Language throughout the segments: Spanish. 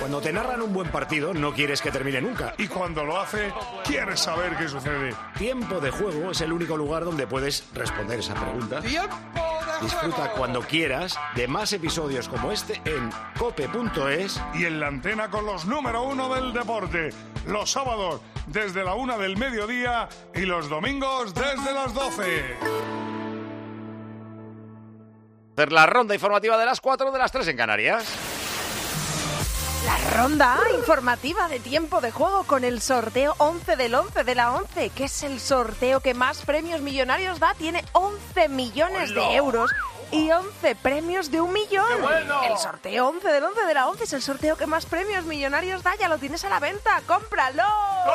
Cuando te narran un buen partido, no quieres que termine nunca. Y cuando lo hace, quieres saber qué sucede. Tiempo de Juego es el único lugar donde puedes responder esa pregunta. ¡Tiempo de juego! Disfruta cuando quieras de más episodios como este en cope.es. Y en la antena con los número 1 del deporte. Los sábados desde la 1 del mediodía y los domingos desde las 12. Hacer la ronda informativa de las 4, de las 3 en Canarias. La ronda informativa de Tiempo de Juego con el sorteo 11 del 11 de la 11, que es el sorteo que más premios millonarios da. Tiene 11 millones de euros y 11 premios de 1 millón. ¡Qué bueno! El sorteo 11 del 11 de la 11 es el sorteo que más premios millonarios da. Ya lo tienes a la venta. ¡Cómpralo!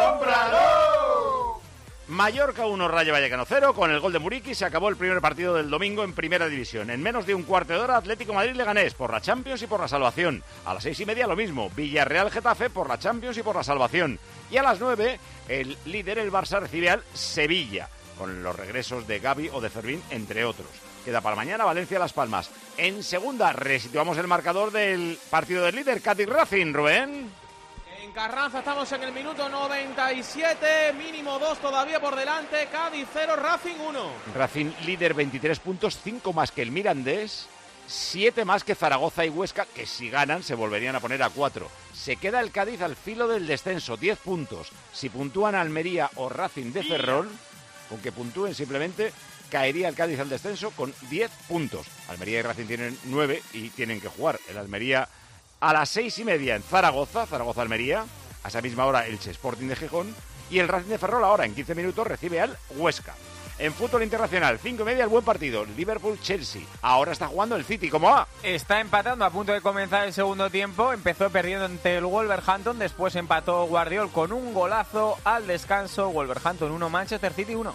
¡Cómpralo! Mallorca 1, Rayo Vallecano 0. Con el gol de Muriqui se acabó el primer partido del domingo en Primera División. En menos de un cuarto de hora, Atlético Madrid-Leganés por la Champions y por la salvación. A las 6:30 lo mismo, Villarreal-Getafe por la Champions y por la salvación. Y a las 9, el líder, el Barça, recibe al Sevilla, con los regresos de Gavi o de Fermín, entre otros. Queda para mañana Valencia-Las Palmas. En segunda, resituamos el marcador del partido del líder, Cádiz-Racing, Rubén. En Carranza estamos en el minuto 97, mínimo 2 todavía por delante, Cádiz 0, Racing 1. Racing líder, 23 puntos, 5 más que el Mirandés, 7 más que Zaragoza y Huesca, que si ganan se volverían a poner a 4. Se queda el Cádiz al filo del descenso, 10 puntos. Si puntúan Almería o Racing de Ferrol, con que puntúen simplemente, caería el Cádiz al descenso con 10 puntos. Almería y Racing tienen 9 y tienen que jugar. El Almería a las 6:30 en Zaragoza-Almería. A esa misma hora el Sporting de Gijón. Y el Racing de Ferrol ahora en 15 minutos recibe al Huesca. En fútbol internacional, 5:30 el buen partido, Liverpool-Chelsea. Ahora está jugando el City, ¿cómo va? Está empatando a punto de comenzar el segundo tiempo. Empezó perdiendo ante el Wolverhampton, después empató Guardiol con un golazo al descanso. Wolverhampton 1, Manchester City 1.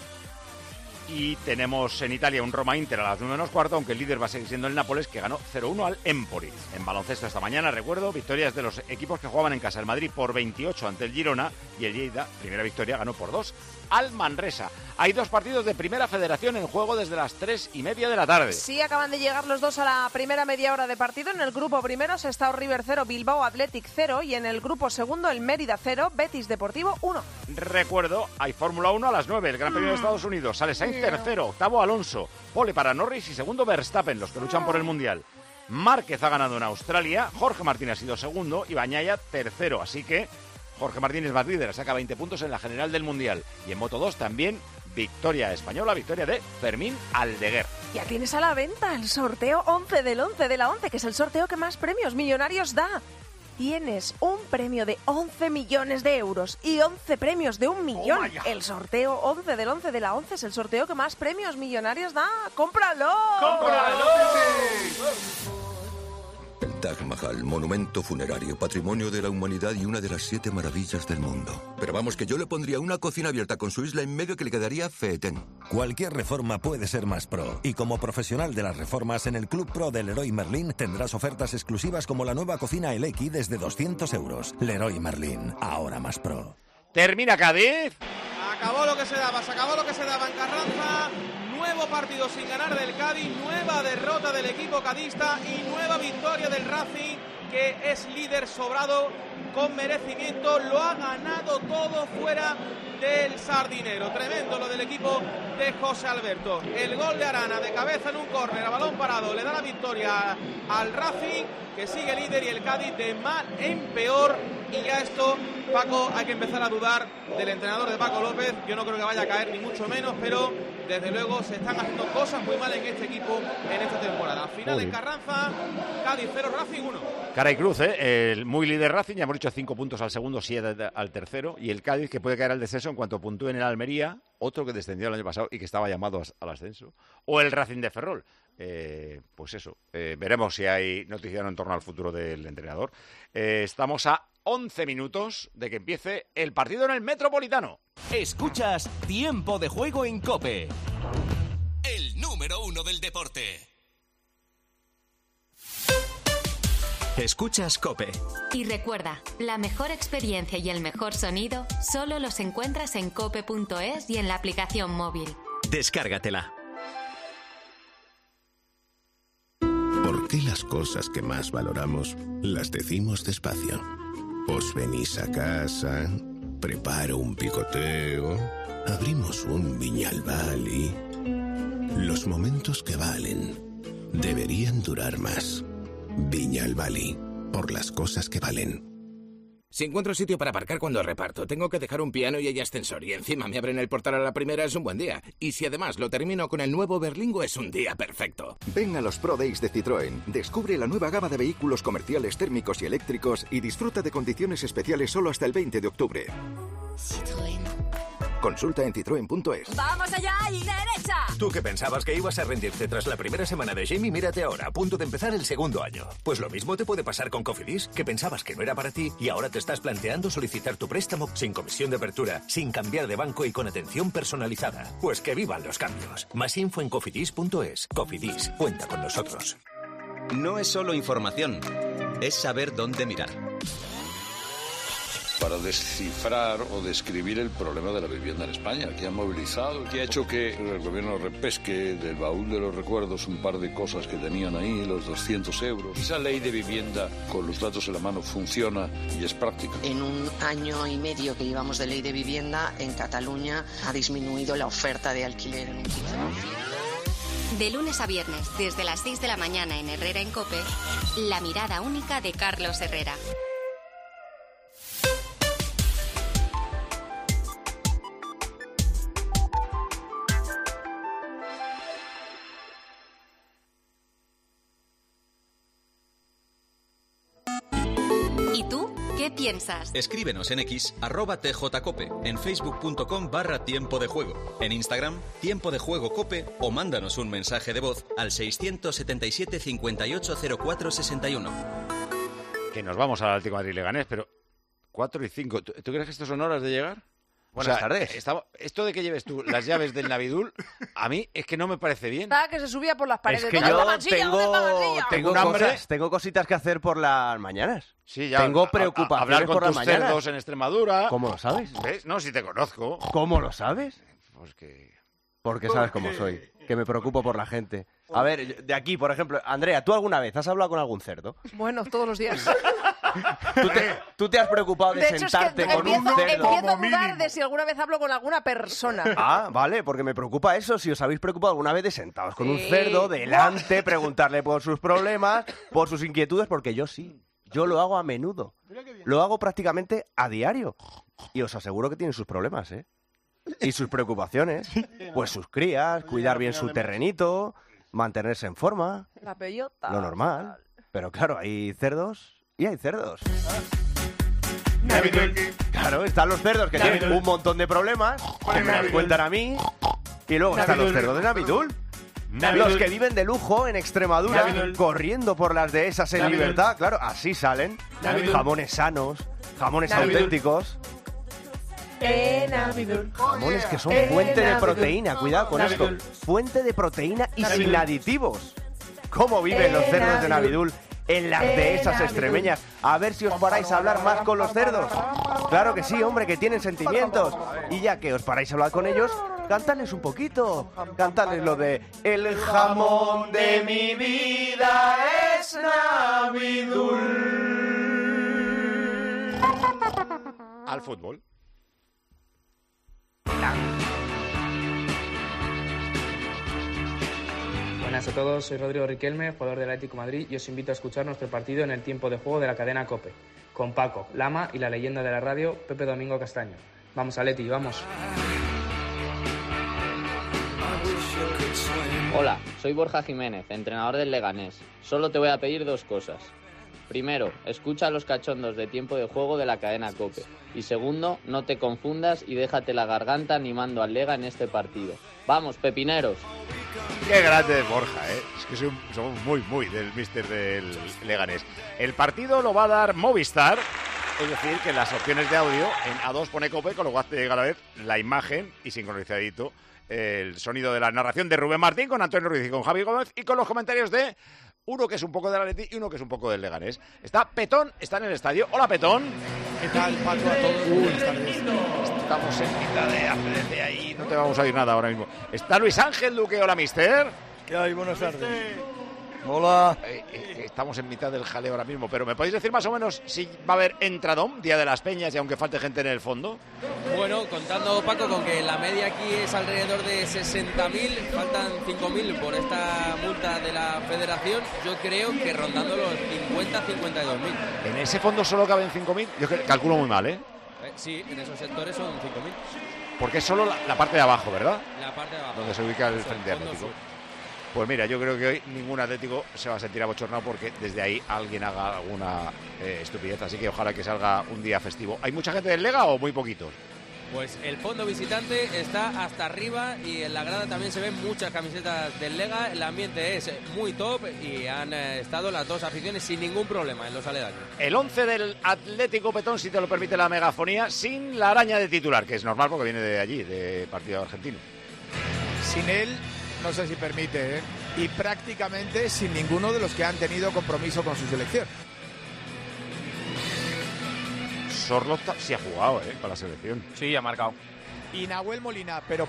Y tenemos en Italia un Roma-Inter a las 9:15, aunque el líder va a seguir siendo el Nápoles, que ganó 0-1 al Empoli. En baloncesto esta mañana, recuerdo, victorias de los equipos que jugaban en casa. El Madrid por 28 ante el Girona y el Lleida, primera victoria, ganó por 2 al Manresa. Hay 2 partidos de Primera Federación en juego desde las 3:30 de la tarde. Sí, acaban de llegar los dos a la primera media hora de partido. En el grupo primero, Sestao River 0, Bilbao Athletic 0. Y en el grupo segundo, el Mérida 0, Betis Deportivo 1. Recuerdo, hay Fórmula 1 a las 9, el Gran Premio de Estados Unidos. Sale Sainz tercero, octavo Alonso, pole para Norris y segundo Verstappen, los que luchan por el Mundial. Márquez ha ganado en Australia, Jorge Martín ha sido segundo y Bagnaia tercero. Así que Jorge Martín es más líder, saca 20 puntos en la general del Mundial. Y en Moto 2 también victoria española, victoria de Fermín Aldeguer. Ya tienes a la venta el sorteo 11 del 11 de la 11, que es el sorteo que más premios millonarios da. Tienes un premio de 11 millones de euros y 11 premios de 1 millón. El sorteo 11 del 11 de la 11 es el sorteo que más premios millonarios da. ¡Cómpralo! ¡Cómpralo! El Taj Mahal, monumento funerario, patrimonio de la humanidad y una de las 7 maravillas del mundo. Pero vamos, que yo le pondría una cocina abierta con su isla en medio que le quedaría fetén. Cualquier reforma puede ser más pro. Y como profesional de las reformas, en el Club Pro de Leroy Merlin tendrás ofertas exclusivas como la nueva cocina Elequi desde 200 euros. Leroy Merlin, ahora más pro. Termina Cádiz. Acabó lo que se daba, en Carranza. Nuevo partido sin ganar del Cádiz, nueva derrota del equipo cadista y nueva victoria del Racing, que es líder sobrado con merecimiento. Lo ha ganado todo fuera del Sardinero. Tremendo lo del equipo de José Alberto. El gol de Arana de cabeza en un córner a balón parado le da la victoria al Racing, que sigue líder, y el Cádiz de mal en peor. Y ya esto, Paco, hay que empezar a dudar del entrenador de Paco López. Yo no creo que vaya a caer ni mucho menos, pero desde luego se están haciendo cosas muy mal en este equipo en esta temporada. Final en Carranza, Cádiz 0, Racing 1. Cara y cruz, el muy líder Racing, ya hemos dicho 5 puntos al segundo, 7 al tercero, y el Cádiz, que puede caer al descenso en cuanto puntúe en el Almería, otro que descendió el año pasado y que estaba llamado al ascenso, o el Racing de Ferrol. Pues eso, veremos si hay noticias en torno al futuro del entrenador. Estamos a 11 minutos de que empiece el partido en el Metropolitano. Escuchas Tiempo de Juego en COPE, el número 1 del deporte. Escuchas COPE. Y recuerda, la mejor experiencia y el mejor sonido solo los encuentras en cope.es y en la aplicación móvil. Descárgatela. ¿Por qué las cosas que más valoramos las decimos despacio? Os venís a casa, preparo un picoteo, abrimos un Viñalbal y... Los momentos que valen deberían durar más. Viñalbal, por las cosas que valen. Si encuentro sitio para aparcar cuando reparto, tengo que dejar un piano y hay ascensor y encima me abren el portal a la primera, es un buen día. Y si además lo termino con el nuevo Berlingo, es un día perfecto. Ven a los Pro Days de Citroën, descubre la nueva gama de vehículos comerciales térmicos y eléctricos y disfruta de condiciones especiales solo hasta el 20 de octubre. Citroën. Consulta en citroen.es. ¡Vamos allá y derecha! Tú que pensabas que ibas a rendirte tras la primera semana de Jamie, mírate ahora, a punto de empezar el segundo año. Pues lo mismo te puede pasar con Cofidis, que pensabas que no era para ti y ahora te estás planteando solicitar tu préstamo sin comisión de apertura, sin cambiar de banco y con atención personalizada. Pues que vivan los cambios. Más info en cofidis.es. Cofidis, cuenta con nosotros. No es solo información, es saber dónde mirar. Para descifrar o describir el problema de la vivienda en España, que ha movilizado, que ha hecho que el gobierno repesque del baúl de los recuerdos un par de cosas que tenían ahí, los 200 euros. Esa ley de vivienda, con los datos en la mano, funciona y es práctica. En un año y medio que llevamos de ley de vivienda, en Cataluña ha disminuido la oferta de alquiler en un 15%. De lunes a viernes, desde las 6 de la mañana en Herrera en COPE, la mirada única de Carlos Herrera. ¿Y tú? ¿Qué piensas? Escríbenos en X, @tjcope, en facebook.com/tiempo de juego, en Instagram, Tiempo de Juego Cope, o mándanos un mensaje de voz al 677 580461. Que nos vamos al Atlético de Madrid Leganés, pero 4 y 5. ¿Tú crees que estos son horas de llegar? Buenas tardes. Esto de que lleves tú las llaves del Navidul, a mí es que no me parece bien. Que se subía por las paredes. Es que yo tengo cositas que hacer por las mañanas. Sí, ya. Tengo preocupaciones hablar con por las tus mañanas. cerdos en Extremadura. ¿Cómo lo sabes? ¿Ves? No, si te conozco. ¿Cómo lo sabes? Pues que... Porque sabes cómo soy, que me preocupo por la gente. A ver, de aquí, por ejemplo, Andrea, ¿tú alguna vez has hablado con algún cerdo? Bueno, todos los días. ¿Tú te has preocupado de hecho, sentarte es que con un cerdo? empiezo a dudar de si alguna vez hablo con alguna persona. Ah, vale, porque me preocupa eso. Si os habéis preocupado alguna vez de sentaros con un cerdo delante, preguntarle por sus problemas, por sus inquietudes, porque yo sí. Yo lo hago a menudo. Lo hago prácticamente a diario. Y os aseguro que tienen sus problemas, ¿eh? Y sus preocupaciones. Pues sus crías, cuidar bien su terrenito, mantenerse en forma. La bellota. Lo normal. Pero claro, hay cerdos y hay cerdos. Claro, están los cerdos que tienen un montón de problemas, que me los cuentan a mí. Y luego están los cerdos de Navidul. Los que viven de lujo en Extremadura, corriendo por las dehesas en libertad. Claro, así salen. Jamones sanos, jamones auténticos. Jamones que son fuente de proteína, cuidado con esto. Fuente de proteína y sin aditivos. ¿Cómo viven los cerdos de Navidul en las dehesas extremeñas? A ver si os paráis a hablar más con los cerdos. Claro que sí, hombre, que tienen sentimientos. Y ya que os paráis a hablar con ellos, cantadles un poquito. Cantadles lo de el jamón de mi vida es Navidul. Al fútbol. Buenas a todos, soy Rodrigo Riquelme, jugador del Atlético de Madrid, y os invito a escuchar nuestro partido en el tiempo de juego de la cadena COPE, con Paco, Lama y la leyenda de la radio, Pepe Domingo Castaño. Vamos, Atleti, vamos. Hola, soy Borja Jiménez, entrenador del Leganés. Solo te voy a pedir dos cosas. Primero, escucha a los cachondos de tiempo de juego de la cadena COPE. Y segundo, no te confundas y déjate la garganta animando al Lega en este partido. ¡Vamos, pepineros! Qué grande es Borja, ¿eh? Es que somos muy del míster del Leganés. El partido lo va a dar Movistar, es decir, que en las opciones de audio, en A2 pone COPE, con lo cual te llega a la vez la imagen y sincronizadito el sonido de la narración de Rubén Martín con Antonio Ruiz y con Javi Gómez y con los comentarios de uno que es un poco del Atleti y uno que es un poco del Leganés. Está Petón, está en el estadio. Hola, Petón. ¿Qué tal, Paco? A todos. Buenas tardes. Estamos en mitad de ACDC ahí, no te vamos a oír nada ahora mismo. Está Luis Ángel Duque. Hola, mister. ¿Qué hay? Buenas tardes. Hola. Estamos en mitad del jaleo ahora mismo, pero ¿me podéis decir más o menos si va a haber entradón, Día de las Peñas, y aunque falte gente en el fondo? Bueno, contando, Paco, con que la media aquí es alrededor de 60.000, faltan 5.000 por esta multa de la Federación, yo creo que rondando los 52.000. ¿En ese fondo solo caben 5.000? Yo calculo muy mal, ¿eh? Sí, en esos sectores son 5.000. Porque es solo la parte de abajo, ¿verdad? La parte de abajo. Donde se ubica el Frente Atlético. Pues mira, yo creo que hoy ningún Atlético se va a sentir abochornado porque desde ahí alguien haga alguna estupidez. Así que ojalá que salga un día festivo. ¿Hay mucha gente del Lega o muy poquitos? Pues el fondo visitante está hasta arriba y en la grada también se ven muchas camisetas del Lega. El ambiente es muy top y han estado las dos aficiones sin ningún problema en los aledaños. El 11 del Atlético Petón, si te lo permite la megafonía, sin la araña de titular, que es normal porque viene de allí, de partido argentino. Sin él, no sé si permite, ¿eh? Y prácticamente sin ninguno de los que han tenido compromiso con su selección. Sorloth sí ha jugado, con la selección. Sí, ha marcado. Y Nahuel Molina, pero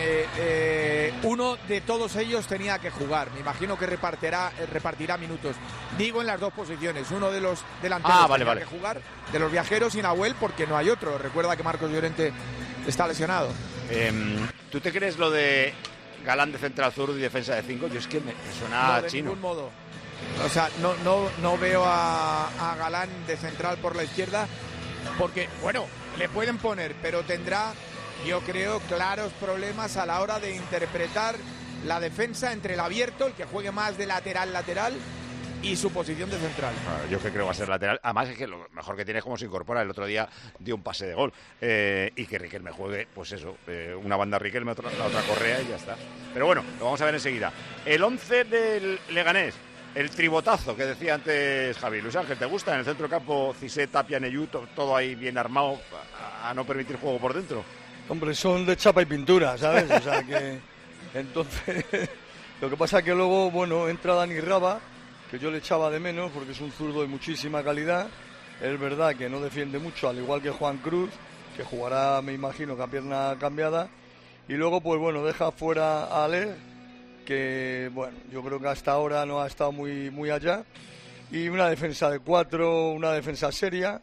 porque uno de todos ellos tenía que jugar. Me imagino que repartirá minutos. Digo en las dos posiciones. Uno de los delanteros tenía que jugar, de los viajeros, y Nahuel porque no hay otro. Recuerda que Marcos Llorente está lesionado. ¿Tú te crees lo de Galán de central zurdo y defensa de 5? Yo es que me suena de chino. Ningún modo. O sea, no veo a Galán de central por la izquierda. Porque, bueno, le pueden poner, pero tendrá, yo creo, claros problemas a la hora de interpretar la defensa entre el abierto, el que juegue más de lateral, y su posición de central. Yo que creo que va a ser lateral. Además es que lo mejor que tiene es cómo se incorpora. El otro día dio un pase de gol. Y que Riquelme juegue, pues eso, una banda Riquelme, la otra Correa y ya está. Pero bueno, lo vamos a ver enseguida. El 11 del Leganés. El tribotazo que decía antes Javi. Luis Ángel, ¿te gusta? En el centro del campo, Cissé, Tapia, Neyú, todo ahí bien armado a no permitir juego por dentro. Hombre, son de chapa y pintura, ¿sabes? O sea que... Entonces... Lo que pasa es que luego, bueno, entra Dani Raba, que yo le echaba de menos porque es un zurdo de muchísima calidad. Es verdad que no defiende mucho, al igual que Juan Cruz, que jugará, me imagino, que a pierna cambiada. Y luego, pues bueno, deja fuera a Ale, que bueno, yo creo que hasta ahora no ha estado muy allá, y una defensa de 4, una defensa seria,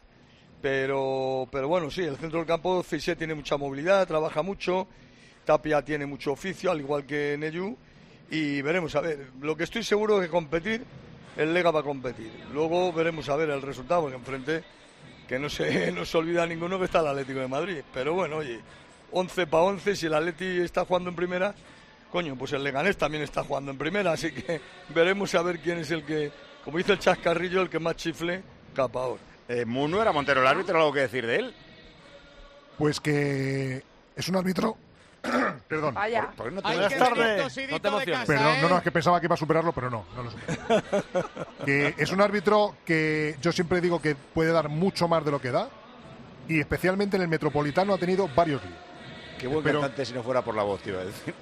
pero bueno, sí, el centro del campo, Cissé tiene mucha movilidad, trabaja mucho, Tapia tiene mucho oficio, al igual que Neyú, y veremos a ver. Lo que estoy seguro es que competir, el Lega va a competir. Luego veremos a ver el resultado, porque enfrente, que no se olvida ninguno que está el Atlético de Madrid, pero bueno, oye, 11 para 11, si el Atleti está jugando en primera, coño, pues el Leganés también está jugando en primera, así que veremos a ver quién es el que, como dice el Chascarrillo, el que más chifle capa ahora. Munu, ¿era Montero el árbitro? ¿Algo que decir de él? Pues que es un árbitro... Perdón. ¿Por qué no Buenas tardes. No te emociones. Perdón, no, es que pensaba que iba a superarlo, pero no lo supero. Que es un árbitro que yo siempre digo que puede dar mucho más de lo que da, y especialmente en el Metropolitano ha tenido varios líos. Qué buen cantante si no fuera por la voz, te iba a decir.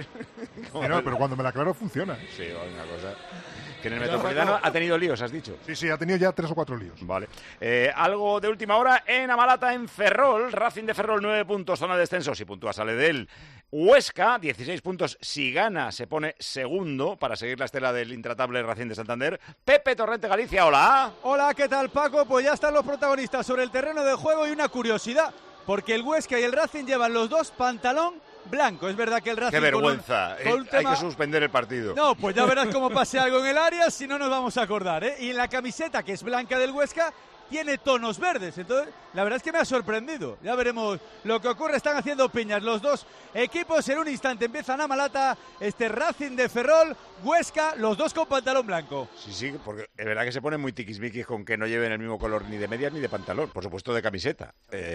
Pero cuando me la aclaro funciona. Sí, una cosa. Que en el Metropolitano ha tenido líos, has dicho. Sí, ha tenido ya 3 o 4 líos. Vale. Algo de última hora en Amalata, en Ferrol. Racing de Ferrol, 9 puntos, zona de descenso. Si puntúa, sale de él. Huesca, 16 puntos. Si gana, se pone segundo para seguir la estela del intratable Racing de Santander. Pepe Torrente, Galicia, hola. Hola, ¿qué tal, Paco? Pues ya están los protagonistas sobre el terreno de juego y una curiosidad, porque el Huesca y el Racing llevan los dos pantalón blanco. Es verdad que el Racing... ¡Qué vergüenza! Hay que suspender el partido. No, pues ya verás cómo pase algo en el área, si no nos vamos a acordar, ¿eh? Y en la camiseta, que es blanca del Huesca, tiene tonos verdes. Entonces, la verdad es que me ha sorprendido. Ya veremos lo que ocurre. Están haciendo piñas los dos equipos. En un instante empiezan a Amalata, Racing de Ferrol, Huesca, los dos con pantalón blanco. Sí, porque es verdad que se ponen muy tiquismiquis con que no lleven el mismo color ni de medias ni de pantalón. Por supuesto, de camiseta.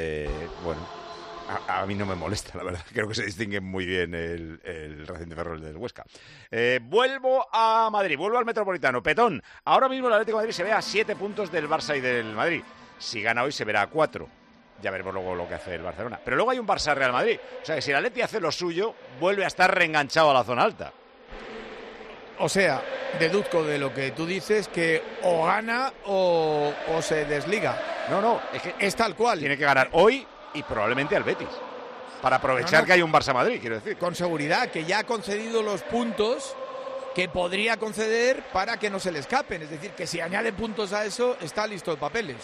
Bueno... A mí no me molesta, la verdad. Creo que se distingue muy bien el Racing de Ferrol del Huesca. Vuelvo a Madrid, vuelvo al Metropolitano. Petón, ahora mismo el Atlético de Madrid se ve a 7 puntos del Barça y del Madrid. Si gana hoy se verá a 4. Ya veremos luego lo que hace el Barcelona. Pero luego hay un Barça-Real Madrid. O sea que si el Atleti hace lo suyo, vuelve a estar reenganchado a la zona alta. O sea, deduzco de lo que tú dices que o gana o se desliga. No, es que es tal cual. Tiene que ganar hoy y probablemente al Betis, para aprovechar que hay un Barça-Madrid, quiero decir. Con seguridad, que ya ha concedido los puntos que podría conceder para que no se le escapen. Es decir, que si añade puntos a eso, está listo de papeles.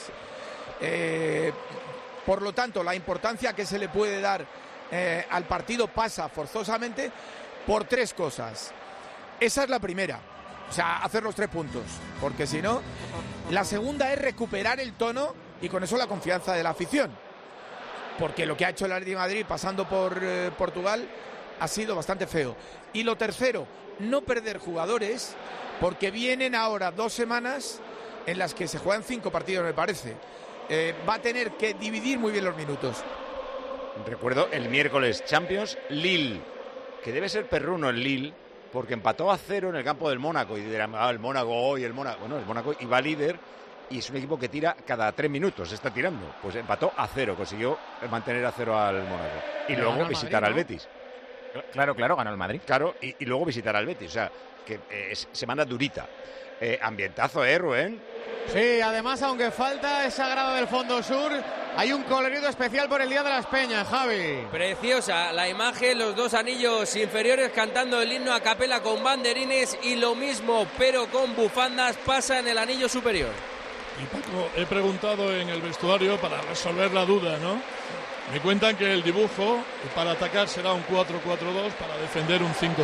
Por lo tanto, la importancia que se le puede dar al partido pasa forzosamente por 3 cosas. Esa es la primera, o sea, hacer los 3 puntos, porque si no, la segunda es recuperar el tono y con eso la confianza de la afición, porque lo que ha hecho el Atlético de Madrid pasando por Portugal ha sido bastante feo. Y lo tercero, no perder jugadores, porque vienen ahora 2 semanas en las que se juegan 5 partidos, me parece. Va a tener que dividir muy bien los minutos. Recuerdo el miércoles Champions, Lille, que debe ser perruno el Lille, porque empató a 0 en el campo del Mónaco, y dirán, el Mónaco hoy, el Mónaco. Bueno, el Mónaco iba líder y es un equipo que tira cada 3 minutos, está tirando. Pues empató a 0, consiguió mantener a 0 al Mónaco. Y luego visitar al Betis. Claro, ganó el Madrid. Claro, y luego visitar al Betis, o sea, que semana durita. Ambientazo, Rubén. Sí, además, aunque falta esa grada del Fondo Sur, hay un colorido especial por el Día de las Peñas, Javi. Preciosa la imagen, los 2 anillos inferiores cantando el himno a capela con banderines, y lo mismo, pero con bufandas, pasa en el anillo superior. Y Paco, he preguntado en el vestuario para resolver la duda, ¿no? Me cuentan que el dibujo para atacar será un 4-4-2, para defender un 5-3-2.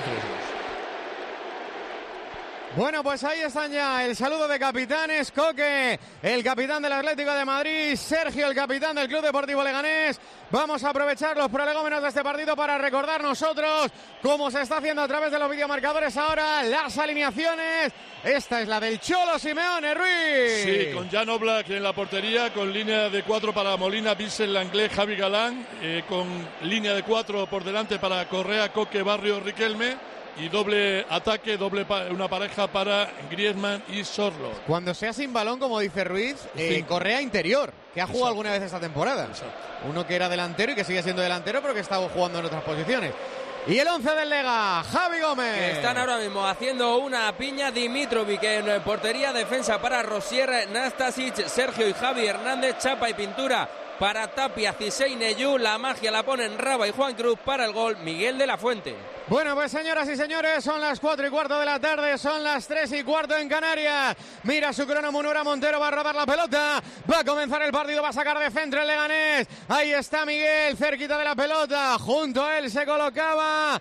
Bueno, pues ahí están ya el saludo de capitanes. Coque, el capitán del Atlético de Madrid, Sergio, el capitán del Club Deportivo Leganés. Vamos a aprovechar los prolegómenos de este partido para recordar nosotros cómo se está haciendo a través de los videomarcadores ahora las alineaciones. Esta es la del Cholo Simeone, Ruiz. Sí, con Jan Oblak en la portería, con línea de 4 para Molina, Bissell, Langlais, Javi Galán, con línea de 4 por delante para Correa, Coque, Barrio, Riquelme. Y doble ataque, una pareja para Griezmann y Sorloth. Cuando sea sin balón, como dice Ruiz, Correa interior, que ha jugado alguna vez esta temporada. Exacto. Uno que era delantero y que sigue siendo delantero, pero que estaba jugando en otras posiciones. Y el 11 del Lega, Javi Gómez. Están ahora mismo haciendo una piña. Dimitrovic en portería, defensa para Rosier, Nastasic, Sergio y Javi Hernández, Chapa y Pintura para Tapia, Cisey, Neyú. La magia la ponen Raba y Juan Cruz. Para el gol, Miguel de la Fuente. Bueno, pues señoras y señores, son las 4:15 de la tarde, son las 3:15 en Canarias. Mira su crono Munura Montero, va a robar la pelota, va a comenzar el partido, va a sacar de centro el Leganés. Ahí está Miguel, cerquita de la pelota, junto a él se colocaba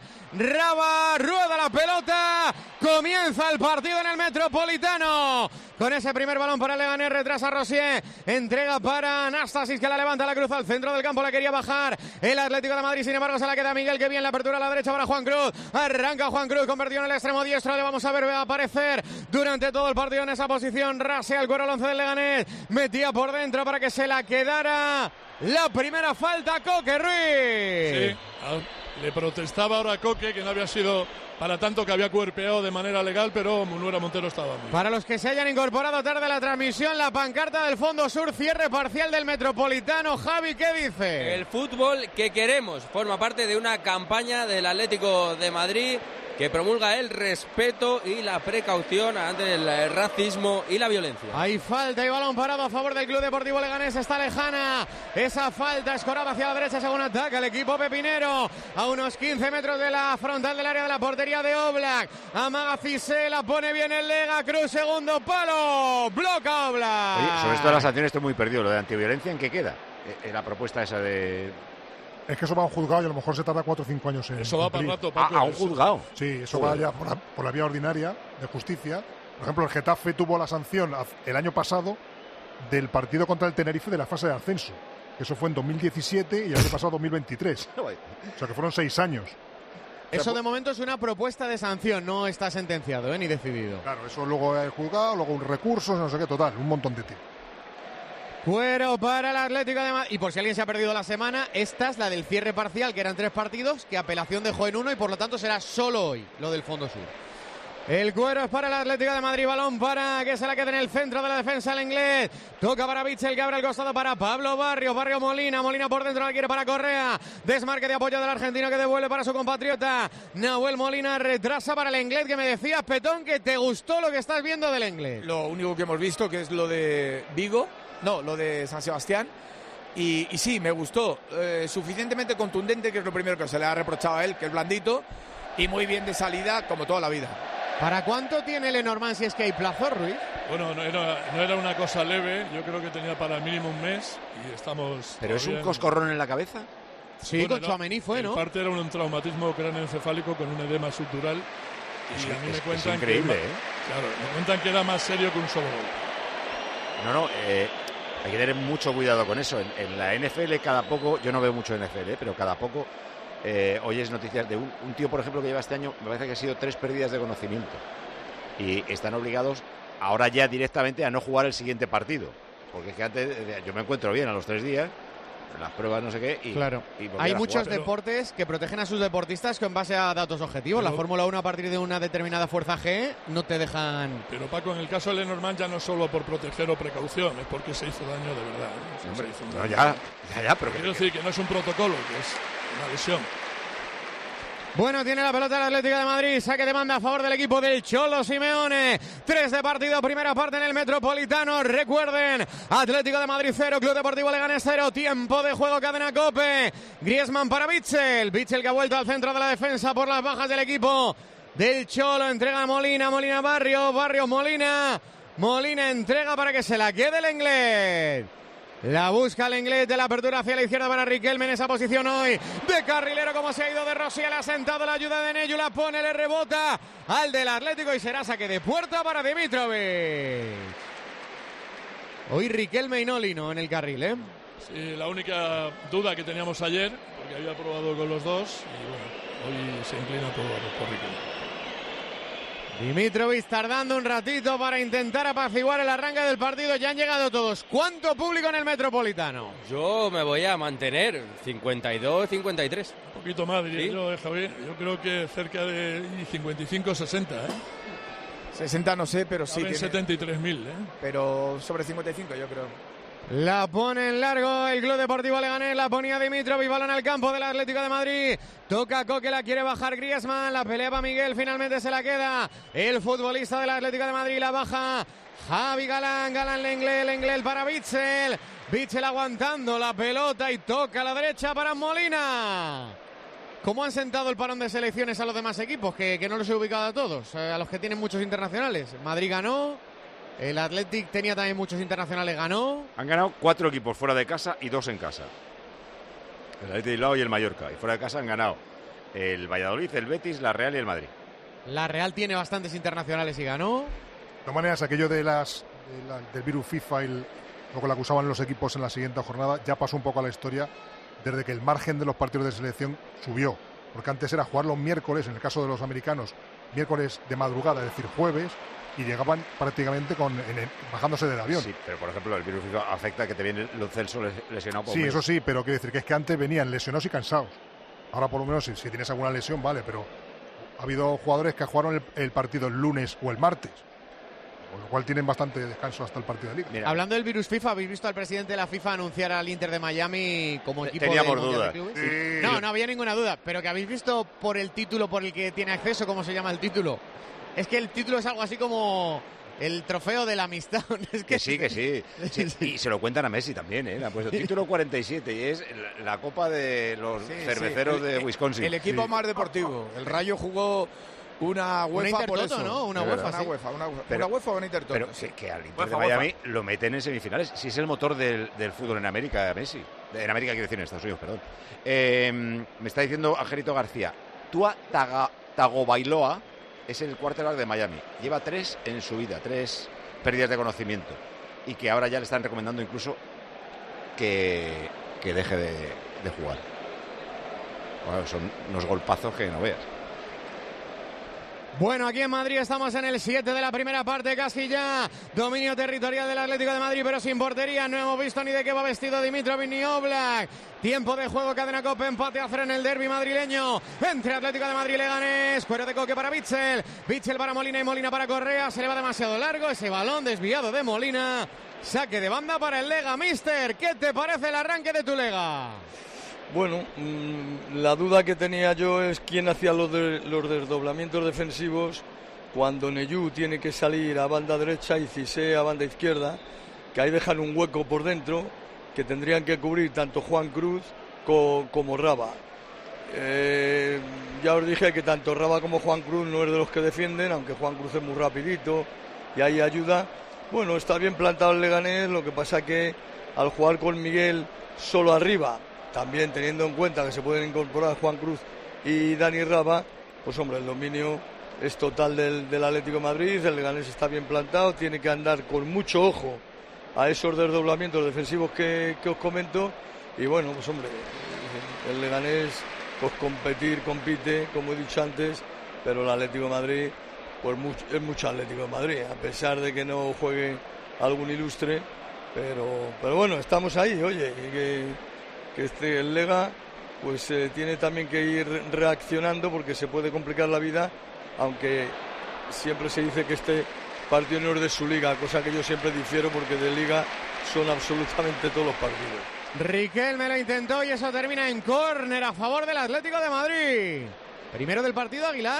Raba, rueda la pelota, comienza el partido en el Metropolitano. Con ese primer balón para el Leganés, retrasa Rosier, entrega para Anastasis, que la levanta, la cruz al centro del campo, la quería bajar el Atlético de Madrid, sin embargo se la queda Miguel, que bien la apertura a la derecha para Juan Cruz. Arranca Juan Cruz, convertido en el extremo diestro. Le vamos a ver aparecer durante todo el partido en esa posición. Rasea el cuero al 11 del Leganés. Metía por dentro para que se la quedara. La primera falta, Coque, Ruiz. Sí, le protestaba ahora a Coque, que no había sido para tanto, que había cuerpeado de manera legal, pero Munura Montero estaba bien. Para los que se hayan incorporado tarde a la transmisión, la pancarta del Fondo Sur, cierre parcial del Metropolitano. Javi, ¿qué dice? El fútbol que queremos forma parte de una campaña del Atlético de Madrid que promulga el respeto y la precaución ante el racismo y la violencia. Hay falta y balón parado a favor del Club Deportivo Leganés. Está lejana esa falta, escorada hacia la derecha según ataca el equipo pepinero. A unos 15 metros de la frontal del área de la portería de Oblak. Amaga Fisé, la pone bien el Lega. Cruz, segundo palo. Bloca Oblak. Oye, sobre esto de las sanciones estoy muy perdido. Lo de antiviolencia, ¿en qué queda? La propuesta esa de... Es que eso va a un juzgado y a lo mejor se tarda 4 o 5 años en eso va para el rato, Paco. ¿A un juzgado? Sí, eso va ya por la vía ordinaria de justicia. Por ejemplo, el Getafe tuvo la sanción el año pasado del partido contra el Tenerife de la fase de ascenso. Eso fue en 2017 y el año pasado 2023. O sea que fueron 6 años. Eso de momento es una propuesta de sanción, no está sentenciado ni decidido. Claro, eso luego el juzgado, luego un recurso, no sé qué, total, un montón de tiempo. Cuero para el Atlético de Madrid. Y por si alguien se ha perdido la semana, esta es la del cierre parcial, que eran 3 partidos, que apelación dejó en 1 y por lo tanto será solo hoy lo del Fondo Sur. El cuero es para el Atlético de Madrid, balón para que se la quede en el centro de la defensa el inglés. Toca para Bichel, que abre el costado para Pablo Barrio, Barrio Molina por dentro, la quiere para Correa. Desmarque de apoyo del argentino que devuelve para su compatriota. Nahuel Molina retrasa para el inglés, que me decías, Petón, que te gustó lo que estás viendo del inglés. Lo único que hemos visto, que es lo de Vigo. No, lo de San Sebastián. Y sí, me gustó. Suficientemente contundente, que es lo primero que se le ha reprochado a él, que es blandito. Y muy bien de salida, como toda la vida. ¿Para cuánto tiene Lenormand si es que hay plazo, Ruiz? Bueno, no era una cosa leve, yo creo que tenía para mínimo un mes y estamos... ¿Pero es un coscorrón en la cabeza? Sí, bueno, con Tchouaméni fue, ¿no? En parte era un traumatismo craneoencefálico con un edema subdural. Y a mí me cuentan es increíble, Claro, me cuentan que era más serio que un solo golpe. No, hay que tener mucho cuidado con eso. En la NFL cada poco, yo no veo mucho NFL, pero cada poco oyes noticias de un tío, por ejemplo, que lleva este año, me parece que ha sido 3 pérdidas de conocimiento. Y están obligados ahora ya directamente a no jugar el siguiente partido. Porque es que antes yo me encuentro bien a los 3 días, las pruebas no sé qué, y claro. Y hay muchos deportes que protegen a sus deportistas con base a datos objetivos. La Fórmula 1 a partir de una determinada fuerza G no te dejan... Pero Paco, en el caso de Lenormand ya no solo por proteger o precaución, es porque se hizo daño de verdad. Hombre, se hizo no, daño. ya, pero quiero decir que no es un protocolo, que es una lesión. Bueno, tiene la pelota el Atlético de Madrid, saque de banda a favor del equipo del Cholo Simeone. 3 de partido, primera parte en el Metropolitano. Recuerden, Atlético de Madrid 0, Club Deportivo Leganés 0, tiempo de juego, cadena COPE. Griezmann para Witsel que ha vuelto al centro de la defensa por las bajas del equipo del Cholo. Entrega a Molina Barrios, Molina entrega para que se la quede el inglés. La busca el inglés de la apertura hacia la izquierda para Riquelme en esa posición hoy. De carrilero como se ha ido de Rossi. Le ha sentado la ayuda de Neyu. La pone, le rebota al del Atlético y será saque de puerta para Dimitrovic. Hoy Riquelme y Nolino en el carril, ¿eh? Sí, la única duda que teníamos ayer, porque había probado con los dos, y bueno, hoy se inclina por Riquelme. Dimitrovic tardando un ratito para intentar apaciguar el arranque del partido. Ya han llegado todos. ¿Cuánto público en el Metropolitano? Yo me voy a mantener 52-53. Un poquito más, diría yo, Javier. Yo creo que cerca de 55-60, 60 no sé, pero sí. 73.000, Pero sobre 55 yo creo. La pone en largo el Club Deportivo Leganés, la ponía Dimitrovic, balón al campo del Atlético de Madrid. Toca Coque, la quiere bajar Griezmann, la pelea para Miguel, finalmente se la queda el futbolista del Atlético de Madrid, la baja Javi Galán, Lenglet para Witsel aguantando la pelota y toca a la derecha para Molina. ¿Cómo han sentado el parón de selecciones a los demás equipos? Que no los he ubicado a todos, a los que tienen muchos internacionales. Madrid ganó. El Athletic tenía también muchos internacionales, ganó. Han ganado 4 equipos fuera de casa y 2 en casa. El Athletic de Bilbao y el Mallorca. Y fuera de casa han ganado el Valladolid, el Betis, la Real y el Madrid. La Real tiene bastantes internacionales y ganó. De todas maneras, aquello del virus FIFA y lo que le acusaban los equipos en la siguiente jornada ya pasó un poco a la historia desde que el margen de los partidos de selección subió. Porque antes era jugar los miércoles, en el caso de los americanos, miércoles de madrugada, es decir, jueves, y llegaban prácticamente bajándose del avión. Sí, pero por ejemplo el virus FIFA afecta a que te viene Lo Celso lesionado por Sí, eso sí, pero quiero decir que es que antes venían lesionados y cansados. Ahora por lo menos si tienes alguna lesión, vale, pero ha habido jugadores que jugaron el partido el lunes o el martes, con lo cual tienen bastante descanso hasta el partido de Liga. Mira, hablando del virus FIFA, ¿habéis visto al presidente de la FIFA anunciar al Inter de Miami como equipo Teníamos del Mundial dudas. de Clubes? Sí. No había ninguna duda, pero que habéis visto por el título por el que tiene acceso, ¿cómo se llama el título? Es que el título es algo así como el trofeo de la amistad. Es que sí. Y se lo cuentan a Messi también, Le han puesto título 47 y es la copa de los cerveceros de Wisconsin. El equipo más deportivo. El Rayo jugó una UEFA por eso. ¿no? Una UEFA, una UEFA o una Intertoto. Pero sí, que al Inter de Miami lo meten en semifinales. Si es el motor del fútbol en América, Messi. En América, quiero decir, en Estados Unidos, perdón. Me está diciendo Angelito García, Tua Tagovailoa es el quarterback de Miami. Lleva 3 en su vida, 3 pérdidas de conocimiento. Y que ahora ya le están recomendando incluso que deje de jugar. Bueno, son unos golpazos que no veas. Bueno, aquí en Madrid estamos en el 7 de la primera parte, casi ya. Dominio territorial del Atlético de Madrid, pero sin portería. No hemos visto ni de qué va vestido Dimitrovic ni Oblak. Tiempo de juego, cadena COPE, empate a 0 en el derbi madrileño. Entre Atlético de Madrid y Leganés. Cuero de Coque para Witsel para Molina y Molina para Correa. Se le va demasiado largo ese balón desviado de Molina. Saque de banda para el Lega, mister. ¿Qué te parece el arranque de tu Lega? Bueno, la duda que tenía yo es quién hacía los desdoblamientos defensivos cuando Neyu tiene que salir a banda derecha y Cissé a banda izquierda, que ahí dejan un hueco por dentro que tendrían que cubrir tanto Juan Cruz como Raba. ya os dije que tanto Raba como Juan Cruz no es de los que defienden, aunque Juan Cruz es muy rapidito y ahí ayuda. Bueno, está bien plantado el Leganés, lo que pasa que al jugar con Miguel solo arriba, también teniendo en cuenta que se pueden incorporar Juan Cruz y Dani Raba, pues hombre, el dominio es total del Atlético de Madrid. El Leganés está bien plantado, tiene que andar con mucho ojo a esos desdoblamientos defensivos que os comento. Y bueno, pues hombre, el Leganés pues compite, como he dicho antes, pero el Atlético de Madrid pues es mucho Atlético de Madrid, a pesar de que no juegue algún ilustre, pero bueno, estamos ahí, oye, y que el Lega pues tiene también que ir reaccionando porque se puede complicar la vida, aunque siempre se dice que este partido no es de su liga, cosa que yo siempre difiero porque de liga son absolutamente todos los partidos. Riquelme lo intentó y eso termina en córner a favor del Atlético de Madrid. Primero del partido, Aguilar.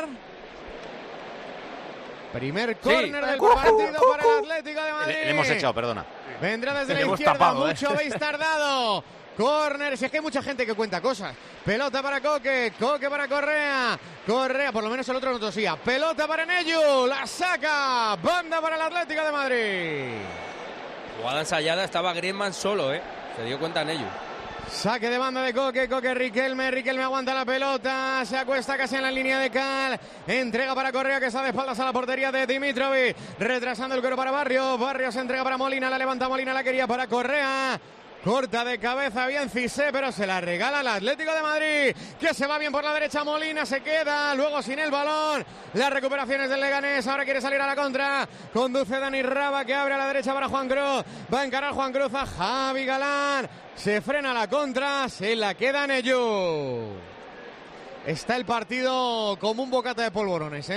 Primer córner del partido para el Atlético de Madrid. Le hemos echado, perdona. Vendrá desde la izquierda, tapado, mucho habéis tardado. Córner, si es que hay mucha gente que cuenta cosas. Pelota para Coque, Coque para Correa. Correa, por lo menos el otro no tosía. Pelota para Nellu, la saca. Banda para el Atlético de Madrid. Jugada ensayada, estaba Griezmann solo, se dio cuenta en ello. Saque de banda de Coque, Coque Riquelme, Riquelme aguanta la pelota, se acuesta casi en la línea de cal, entrega para Correa que está de espaldas a la portería de Dimitrovic, retrasando el cuero para Barrio, Barrio se entrega para Molina, la levanta Molina, la quería para Correa. Corta de cabeza bien Cissé, pero se la regala al Atlético de Madrid, que se va bien por la derecha. Molina se queda, luego sin el balón. Las recuperaciones del Leganés, ahora quiere salir a la contra. Conduce Dani Raba, que abre a la derecha para Juan Cruz. Va a encarar Juan Cruz a Javi Galán. Se frena la contra, se la queda Nellu. Está el partido como un bocata de polvorones,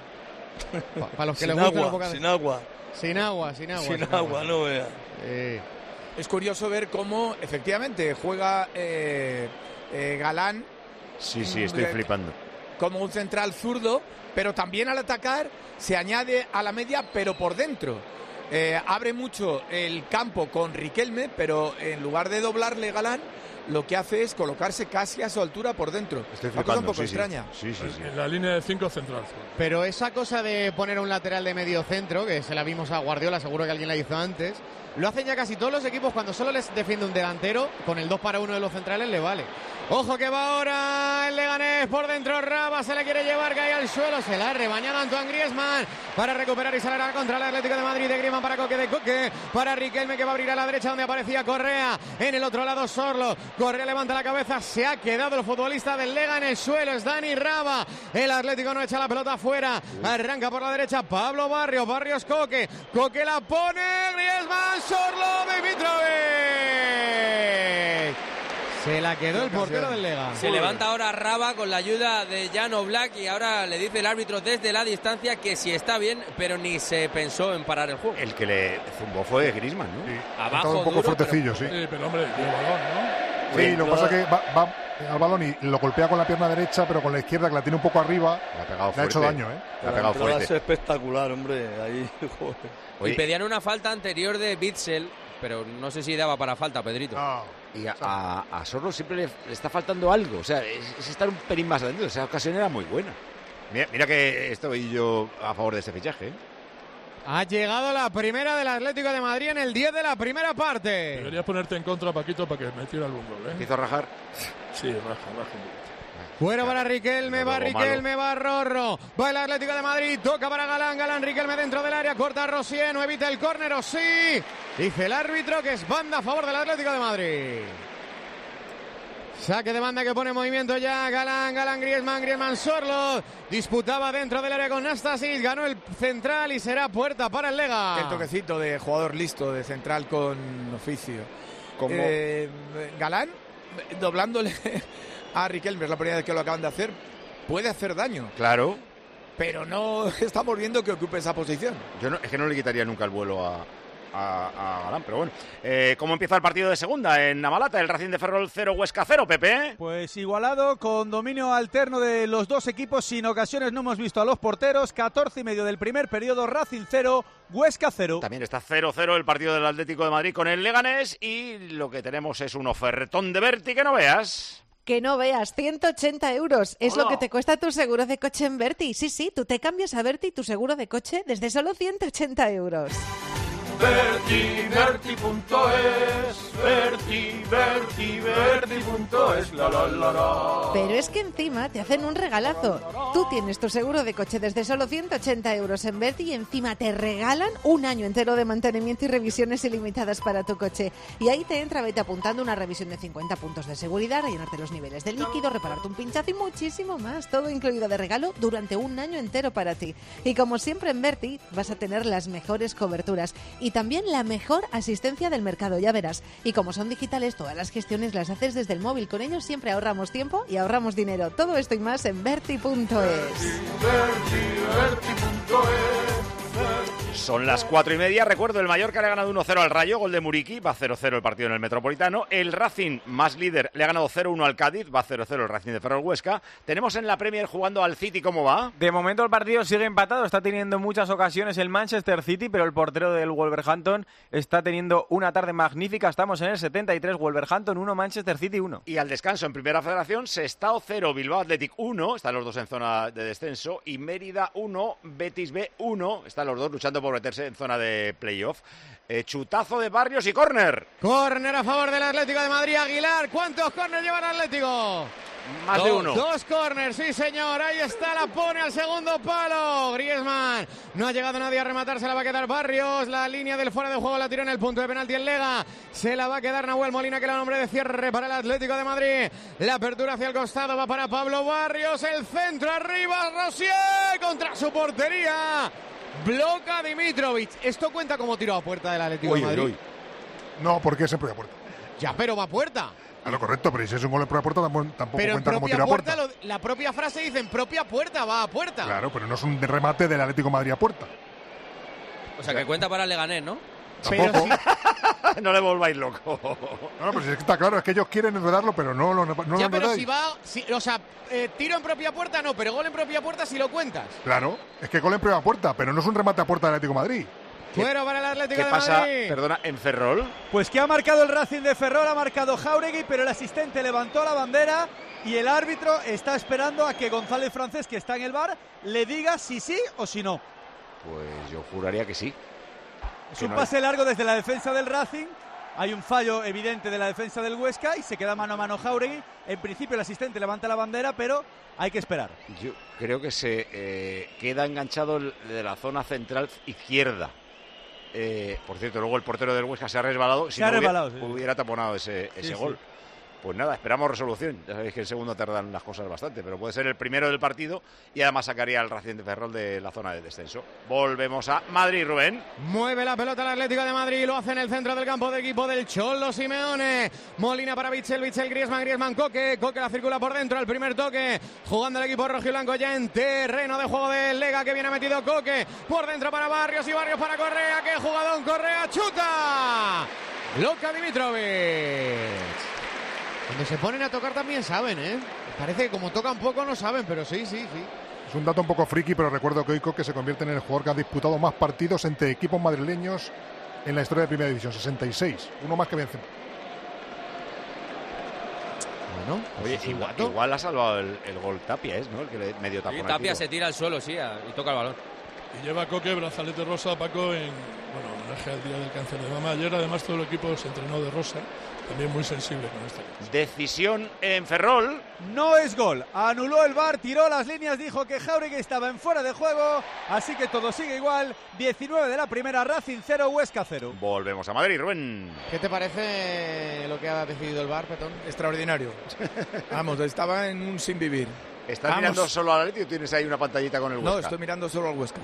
para los que les gustan los bocatas. Sin agua. Sin agua, no vea. Es curioso ver cómo efectivamente juega Galán. Sí, estoy flipando. Como un central zurdo, pero también al atacar se añade a la media, pero por dentro. Abre mucho el campo con Riquelme, pero en lugar de doblarle Galán, lo que hace es colocarse casi a su altura por dentro. Estoy una cosa un poco extraña. Sí. En la línea de 5 central. Pero esa cosa de poner un lateral de medio centro, que se la vimos a Guardiola, seguro que alguien la hizo antes, lo hacen ya casi todos los equipos cuando solo les defiende un delantero, con el 2 para 1 de los centrales le vale. Ojo que va ahora el Leganés por dentro, Raba se le quiere llevar, cae al suelo, se la ha rebañado Antoine Griezmann para recuperar y salir contra el Atlético de Madrid, de Griezmann para Coque, de Coque para Riquelme, que va a abrir a la derecha donde aparecía Correa, en el otro lado Sorlo, Correa levanta la cabeza, se ha quedado el futbolista del Lega en el suelo, es Dani Raba, el Atlético no echa la pelota afuera, arranca por la derecha Pablo Barrio, Barrios Coque, Coque la pone, Griezmann, Sorlo, Dimitrovic. Se la quedó el portero del Lega. Se levanta ahora Raba con la ayuda de Jan Oblak y ahora le dice el árbitro desde la distancia que sí está bien, pero ni se pensó en parar el juego. El que le zumbó fue Griezmann, ¿no? Sí. Abajo un poco fuertecillo, Sí, pero hombre, el balón, ¿no? Sí, lo que pasa es que va al balón y lo golpea con la pierna derecha, pero con la izquierda, que la tiene un poco arriba, le ha pegado le ha hecho daño, Le ha pegado fuerte. Es espectacular, hombre. Ahí, Y pedían una falta anterior de Bitzel, pero no sé si daba para falta, Pedrito. Y a Sorlo siempre le está faltando algo. O sea, es estar un pelín más adentro. Esa ocasión era muy buena. Mira que estoy yo a favor de este fichaje. Ha llegado la primera del Atlético de Madrid en el 10 de la primera parte. Deberías ponerte en contra, Paquito, para que metiera algún gol, ¿Hizo rajar? Sí, raja un poquito. Fuera para Riquelme, va Riquelme, va Rorro, va el Atlético de Madrid, toca para Galán, Galán, Riquelme dentro del área, corta a Rosier, no evita el córner, o sí, dice el árbitro que es banda a favor del Atlético de Madrid. Saque de banda que pone en movimiento ya Galán, Galán, Griezmann, Sorlo, disputaba dentro del área con Nastasic, ganó el central y será puerta para el Lega. El toquecito de jugador listo, de central con oficio. Galán, doblándole a Riquelme, es la primera vez que lo acaban de hacer, puede hacer daño. Claro. Pero no estamos viendo que ocupe esa posición. Es que no le quitaría nunca el vuelo a Galán, pero bueno. ¿Cómo empieza el partido de segunda en Navalata? El Racing de Ferrol 0, Huesca 0, Pepe. Pues igualado, con dominio alterno de los dos equipos, sin ocasiones no hemos visto a los porteros. 14:30 del primer periodo, Racing 0, Huesca 0. También está 0-0 el partido del Atlético de Madrid con el Leganés y lo que tenemos es un ofertón de Berti que no veas. Que no veas, 180 euros es ¡Hola! lo que te cuesta tu seguro de coche en Verti. Sí, tú te cambias a Verti tu seguro de coche desde solo 180 euros. Verti.es, la. Pero es que encima te hacen un regalazo. Tú tienes tu seguro de coche desde solo 180 euros en Verti y encima te regalan un año entero de mantenimiento y revisiones ilimitadas para tu coche. Y ahí te entra, vete apuntando una revisión de 50 puntos de seguridad, rellenarte los niveles de líquido, repararte un pinchazo y muchísimo más. Todo incluido de regalo durante un año entero para ti. Y como siempre en Verti vas a tener las mejores coberturas y también la mejor asistencia del mercado, ya verás. Y como son digitales, todas las gestiones las haces desde el móvil. Con ellos siempre ahorramos tiempo y ahorramos dinero. Todo esto y más en Verti.es. Son las 4:30. Recuerdo, el Mallorca le ha ganado 1-0 al Rayo, gol de Muriqui, va 0-0 el partido en el Metropolitano. El Racing, más líder, le ha ganado 0-1 al Cádiz, va 0-0 el Racing de Ferrol Huesca. Tenemos en la Premier jugando al City, ¿cómo va? De momento el partido sigue empatado, está teniendo muchas ocasiones el Manchester City, pero el portero del Wolverhampton está teniendo una tarde magnífica. Estamos en el 73, Wolverhampton 1, Manchester City 1. Y al descanso en Primera Federación, Sestao 0, Bilbao Athletic 1, están los dos en zona de descenso, y Mérida 1, Betis B 1, están los dos luchando por meterse en zona de playoff. Chutazo de Barrios y córner. Córner a favor del Atlético de Madrid. Aguilar, ¿cuántos córners lleva el Atlético? Más de uno. 2 córners, sí señor, ahí está, la pone al segundo palo. Griezmann, no ha llegado nadie a rematar, se la va a quedar Barrios. La línea del fuera de juego la tiró en el punto de penalti en Lega. Se la va a quedar Nahuel Molina, que era el hombre de cierre para el Atlético de Madrid. La apertura hacia el costado va para Pablo Barrios. El centro arriba, Rosier contra su portería. Bloca Dimitrovic. Esto cuenta como tiro a puerta del Atlético de Madrid. No, porque es en propia puerta. Ya, pero va a puerta. A lo correcto, pero si es un gol en propia puerta tampoco pero cuenta como tiro a puerta. La propia frase dice en propia puerta, va a puerta. Claro, pero no es un remate del Atlético de Madrid a puerta. O sea, que cuenta para el Leganés, ¿no? Tampoco. No le volváis loco. No, pero si es que está claro, es que ellos quieren enredarlo, pero no lo ya, pero enredáis. Tiro en propia puerta no, pero gol en propia puerta si lo cuentas. Claro, es que gol en propia puerta, pero no es un remate a puerta del Atlético de Madrid. Fuera para el Atlético de pasa, Madrid. perdona, en Ferrol? Pues que ha marcado el Racing de Ferrol, ha marcado Jáuregui, pero el asistente levantó la bandera y el árbitro está esperando a que González Francés, que está en el VAR, le diga si sí o si no. Pues yo juraría que sí. Es un pase largo desde la defensa del Racing. Hay un fallo evidente de la defensa del Huesca y se queda mano a mano Jáuregui. En principio el asistente levanta la bandera, pero hay que esperar. Yo creo que se queda enganchado de la zona central izquierda. Por cierto, luego el portero del Huesca se ha resbalado. Si no hubiera taponado ese gol. Pues nada, esperamos resolución. Ya sabéis que el segundo tardan las cosas bastante, pero puede ser el primero del partido y además sacaría al Racing de Ferrol de la zona de descenso. Volvemos a Madrid, Rubén. Mueve la pelota el Atlético de Madrid, lo hace en el centro del campo del equipo del Cholo Simeone. Molina para Bichel, Griezmann, Coque la circula por dentro al primer toque. Jugando el equipo rojiblanco ya en terreno de juego de Lega, que viene metido Coque. Por dentro para Barrios y Barrios para Correa. ¡Qué jugadón! Correa, chuta. Bloca Dimitrovic. Cuando se ponen a tocar también saben, ¿eh? Parece que como tocan poco no saben, pero sí. Es un dato un poco friki, pero recuerdo que hoy Coque se convierte en el jugador que ha disputado más partidos entre equipos madrileños en la historia de Primera División, 66. Uno más que Benzema. Bueno, oye, igual ha salvado el gol Tapia, ¿no? El que medio tapó. Sí, Tapia se tira al suelo, sí, y toca el balón. Y lleva Coque brazalete rosa, Paco, en homenaje al Día del Cáncer de Mama. Ayer además todo el equipo se entrenó de rosa, también muy sensible con esta cosa. Decisión en Ferrol. No es gol, anuló el VAR, tiró las líneas, dijo que Jáuregui estaba en fuera de juego, así que todo sigue igual. 19 de la primera, Racing 0, Huesca 0. Volvemos a Madrid, Rubén. ¿Qué te parece lo que ha decidido el VAR, Petón? Extraordinario. Vamos, estaba en un sin vivir. ¿Estás mirando solo al Atlético o tienes ahí una pantallita con el Huesca? No, estoy mirando solo al Huesca.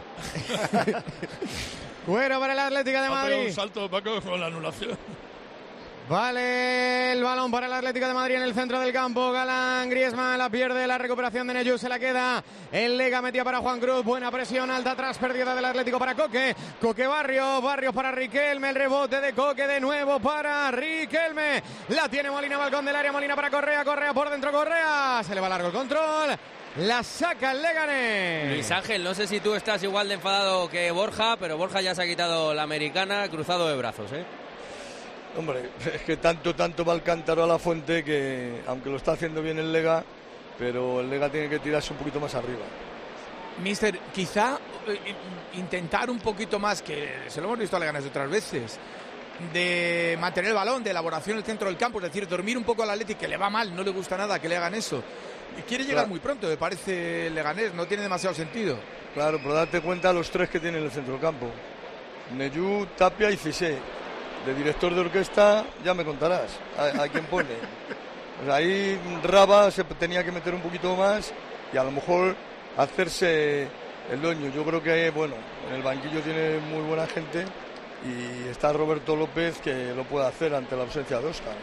Bueno, para el Atlético de Madrid. Un salto, Paco, con la anulación. Vale el balón para el Atlético de Madrid en el centro del campo. Galán, Griezmann la pierde, la recuperación de Neyú se la queda. El Lega metía para Juan Cruz, buena presión, alta atrás, perdida del Atlético para Coque. Coque Barrios para Riquelme, el rebote de Coque de nuevo para Riquelme. La tiene Molina, balcón del área, Molina para Correa por dentro, Correa. Se le va largo el control. La saca el Leganés. Luis Ángel, no sé si tú estás igual de enfadado que Borja, pero Borja ya se ha quitado la americana, cruzado de brazos, ¿eh? Hombre, es que tanto va el cántaro a la fuente que, aunque lo está haciendo bien el Lega, pero el Lega tiene que tirarse un poquito más arriba. Mister, quizá intentar un poquito más, que se lo hemos visto a Leganés otras veces, de mantener el balón, de elaboración en el centro del campo, es decir, dormir un poco al Athletic, que le va mal, no le gusta nada que le hagan eso. Y quiere llegar muy pronto, me parece, Leganés, no tiene demasiado sentido. Claro, pero date cuenta los tres que tiene en el centro del campo. Neyú, Tapia y Cissé. De director de orquesta ya me contarás a quién pone. Pues ahí Raba se tenía que meter un poquito más y a lo mejor hacerse el dueño. Yo creo que, bueno, en el banquillo tiene muy buena gente y está Roberto López que lo puede hacer ante la ausencia de Óscar.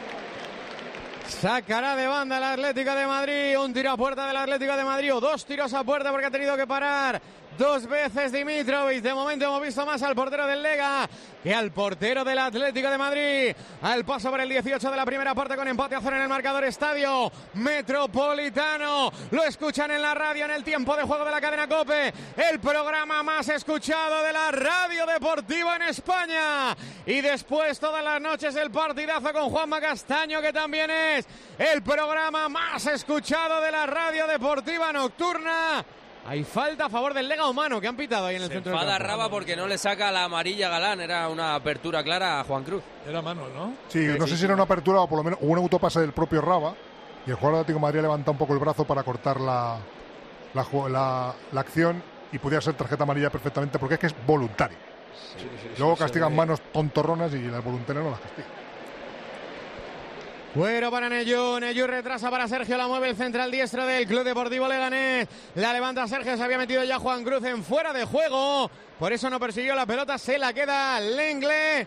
Sacará de banda el Atlético de Madrid, un tiro a puerta del Atlético de Madrid o 2 tiros a puerta porque ha tenido que parar 2 veces Dimitrovic. De momento hemos visto más al portero del Lega que al portero del Atlético de Madrid. Al paso por el 18 de la primera parte con empate a 0 en el marcador. Estadio Metropolitano. Lo escuchan en la radio en el tiempo de juego de la cadena COPE, el programa más escuchado de la radio deportiva en España. Y después todas las noches el partidazo con Juanma Castaño, que también es el programa más escuchado de la radio deportiva nocturna. Hay falta a favor del Lega humano que han pitado ahí en el centro del campo. Se enfada Raba porque no le saca la amarilla a Galán. Era una apertura clara a Juan Cruz. Era mano, ¿no? Sí, no sé si era una apertura o por lo menos un autopase del propio Raba. Y el jugador de Atlético de Madrid levanta un poco el brazo para cortar la acción. Y podía ser tarjeta amarilla perfectamente porque es que es voluntario. Luego castigan manos tontorronas y las voluntarias no las castigan. Fuero para Neyú, Neyú retrasa para Sergio, la mueve el central diestro del Club Deportivo Leganés, la levanta Sergio, se había metido ya Juan Cruz en fuera de juego, por eso no persiguió la pelota, se la queda Langley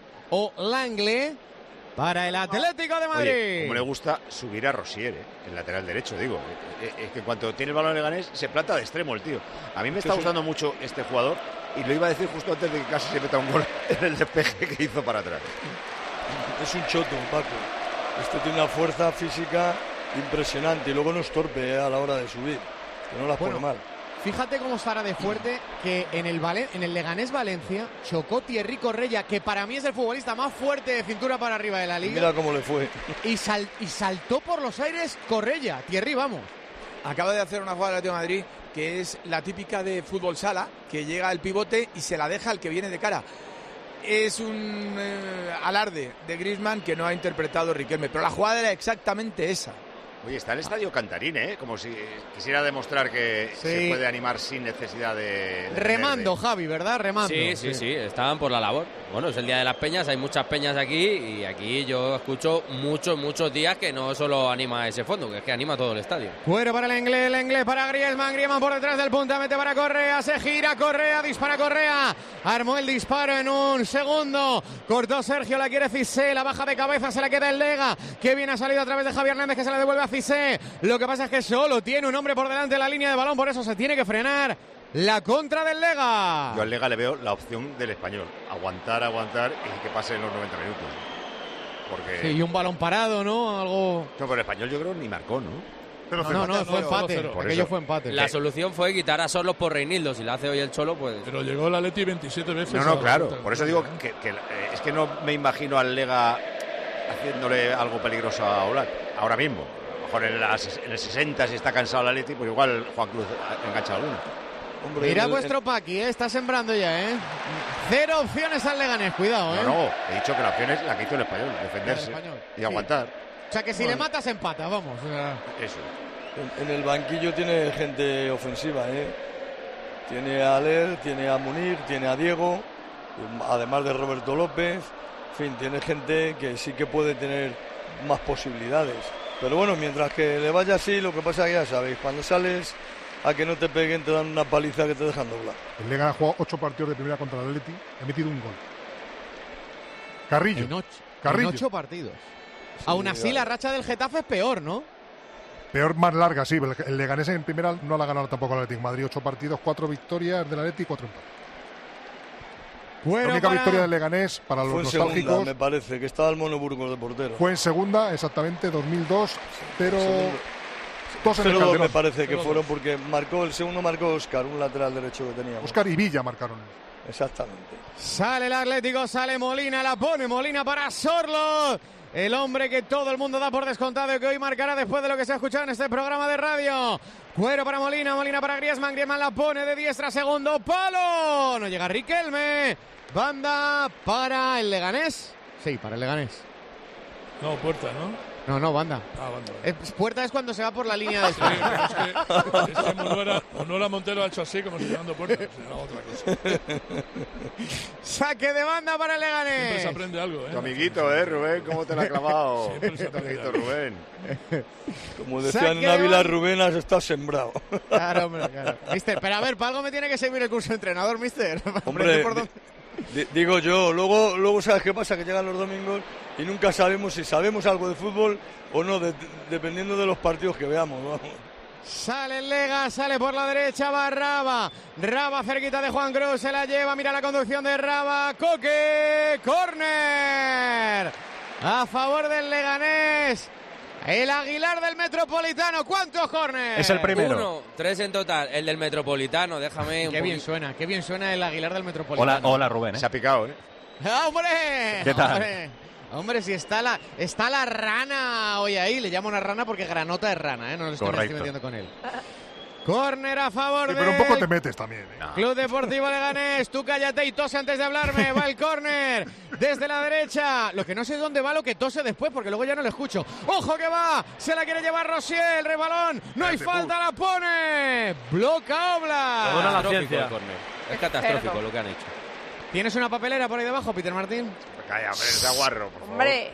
para el Atlético de Madrid. Oye, como le gusta subir a Rosier, el lateral derecho, digo, es que en cuanto tiene el balón Leganés se planta de extremo el tío. A mí me está gustando mucho este jugador y lo iba a decir justo antes de que casi se meta un gol en el despeje que hizo para atrás. Es un choto, Paco. Este tiene una fuerza física impresionante y luego no es torpe a la hora de subir, que no la pone mal. Fíjate cómo estará de fuerte que en el Leganés Valencia chocó Thierry Correia, que para mí es el futbolista más fuerte de cintura para arriba de la liga. Mira cómo le fue. Y saltó por los aires Correia. Thierry, vamos. Acaba de hacer una jugada del Atlético de Madrid que es la típica de fútbol sala, que llega el pivote y se la deja al que viene de cara. Es un alarde de Griezmann que no ha interpretado Riquelme, pero la jugada era exactamente esa. Oye, está el estadio Cantarín, como si quisiera demostrar que se puede animar sin necesidad de remando, Javi, ¿verdad? Remando. Sí, estaban por la labor. Bueno, es el Día de las Peñas, hay muchas peñas aquí y aquí yo escucho muchos días que no solo anima ese fondo, que es que anima todo el estadio. Fuera para el inglés para Griezmann por detrás del punta, mete para Correa, se gira Correa, dispara Correa, armó el disparo en un segundo, cortó Sergio, la quiere Cissé, la baja de cabeza, se la queda el Lega, que bien ha salido a través de Javier Hernández, que se la devuelve a Cissé. Lo que pasa es que solo tiene un hombre por delante de la línea de balón, por eso se tiene que frenar la contra del Lega. Yo al Lega le veo la opción del Español, aguantar y que pase en los 90 minutos. Porque... Sí, y un balón parado, ¿no? Algo... No, pero el Español yo creo ni marcó, ¿no? No, fue empate. Aquello fue empate. La solución fue quitar a Solos por Reinildo. Si la hace hoy el Cholo, pues... Pero llegó el Atleti 27 veces. No, claro. Por eso digo que es que no me imagino al Lega haciéndole algo peligroso a Oblak ahora mismo. A lo mejor en el 60, si está cansado el Atleti, pues igual Juan Cruz engancha alguna. Hombre, mira vuestro Paqui, está sembrando ya, 0 opciones al Leganés, cuidado, No, he dicho que la opción es la que hizo el Español, defenderse y aguantar. O sea que si le matas empata, vamos. Eso. En el banquillo tiene gente ofensiva, Tiene a Aler, tiene a Munir, tiene a Diego, además de Roberto López. En fin, tiene gente que sí que puede tener más posibilidades. Pero bueno, mientras que le vaya así, lo que pasa es que ya sabéis, cuando sales a que no te peguen te dan una paliza que te dejan doblar. El Lega ha jugado 8 partidos de primera contra el Atleti, ha metido un gol. Carrillo. En 8 partidos. Sí, aún así la racha del Getafe es peor, ¿no? Peor, más larga, sí. El Leganés en primera no la ha ganado tampoco el Atlético Madrid. 8 partidos, 4 victorias del Atleti y 4 empates. La única victoria del Leganés para los nostálgicos. Fue en segunda, me parece, que estaba el Mono Burgos de portero. Fue en segunda, exactamente, 2002, pero... 2 en el Calderón. Me parece que fueron porque el segundo marcó Óscar, un lateral derecho que tenía. Óscar y Villa marcaron. Exactamente. Sale el Atlético, sale Molina, la pone Molina para Sorlo. El hombre que todo el mundo da por descontado y que hoy marcará después de lo que se ha escuchado en este programa de radio. Cuero para Molina, Molina para Griezmann, Griezmann la pone de diestra, segundo palo. No llega Riquelme. Banda para el Leganés. Sí, para el Leganés. No, puerta, ¿no? No, banda. Ah, banda. Puerta es cuando se va por la línea de... Sí, es que Monuera Montero ha hecho así como si llamando puerta. Será otra cosa. Saque de banda para el Leganés. Siempre se aprende algo, ¿eh? Tu amiguito, Rubén, ¿cómo te lo ha clavado? Siempre se aprende amiguito, algo. Rubén. Como decían en Ávila, Rubén has estado sembrado. Claro, hombre, claro. Mister, pero a ver, para algo me tiene que servir el curso de entrenador, mister. Hombre, digo yo, luego ¿sabes qué pasa? Que llegan los domingos y nunca sabemos si sabemos algo de fútbol o no, dependiendo de los partidos que veamos. Vamos. Sale el Lega, sale por la derecha, va Raba. Raba cerquita de Juan Cruz, se la lleva, mira la conducción de Raba. Coque, córner. A favor del Leganés. El Aguilar del Metropolitano. ¿Cuántos córneres? Es el primero. 1, 3 en total. El del Metropolitano, déjame un Qué bien suena el Aguilar del Metropolitano. Hola Rubén. Se ha picado, ¿eh? ¡Ah, ¡hombre! ¿Qué tal? Hombre, si está la rana hoy ahí. Le llamo una rana porque Granota es rana, ¿eh? No lo estoy metiendo con él. Córner a favor de... Pero un poco te metes también, ¿eh? Club Deportivo Leganés. Tú cállate y tose antes de hablarme. Va el córner desde la derecha. Lo que no sé dónde va, lo que tose después, porque luego ya no lo escucho. ¡Ojo que va! Se la quiere llevar Rosier. El rebalón. No hay falta, la pone. Bloca Oblak. Perdona la ciencia. Es catastrófico lo que han hecho. ¿Tienes una papelera por ahí debajo, Peter Martín? Calla, hombre, es de aguarro, por favor. Hombre.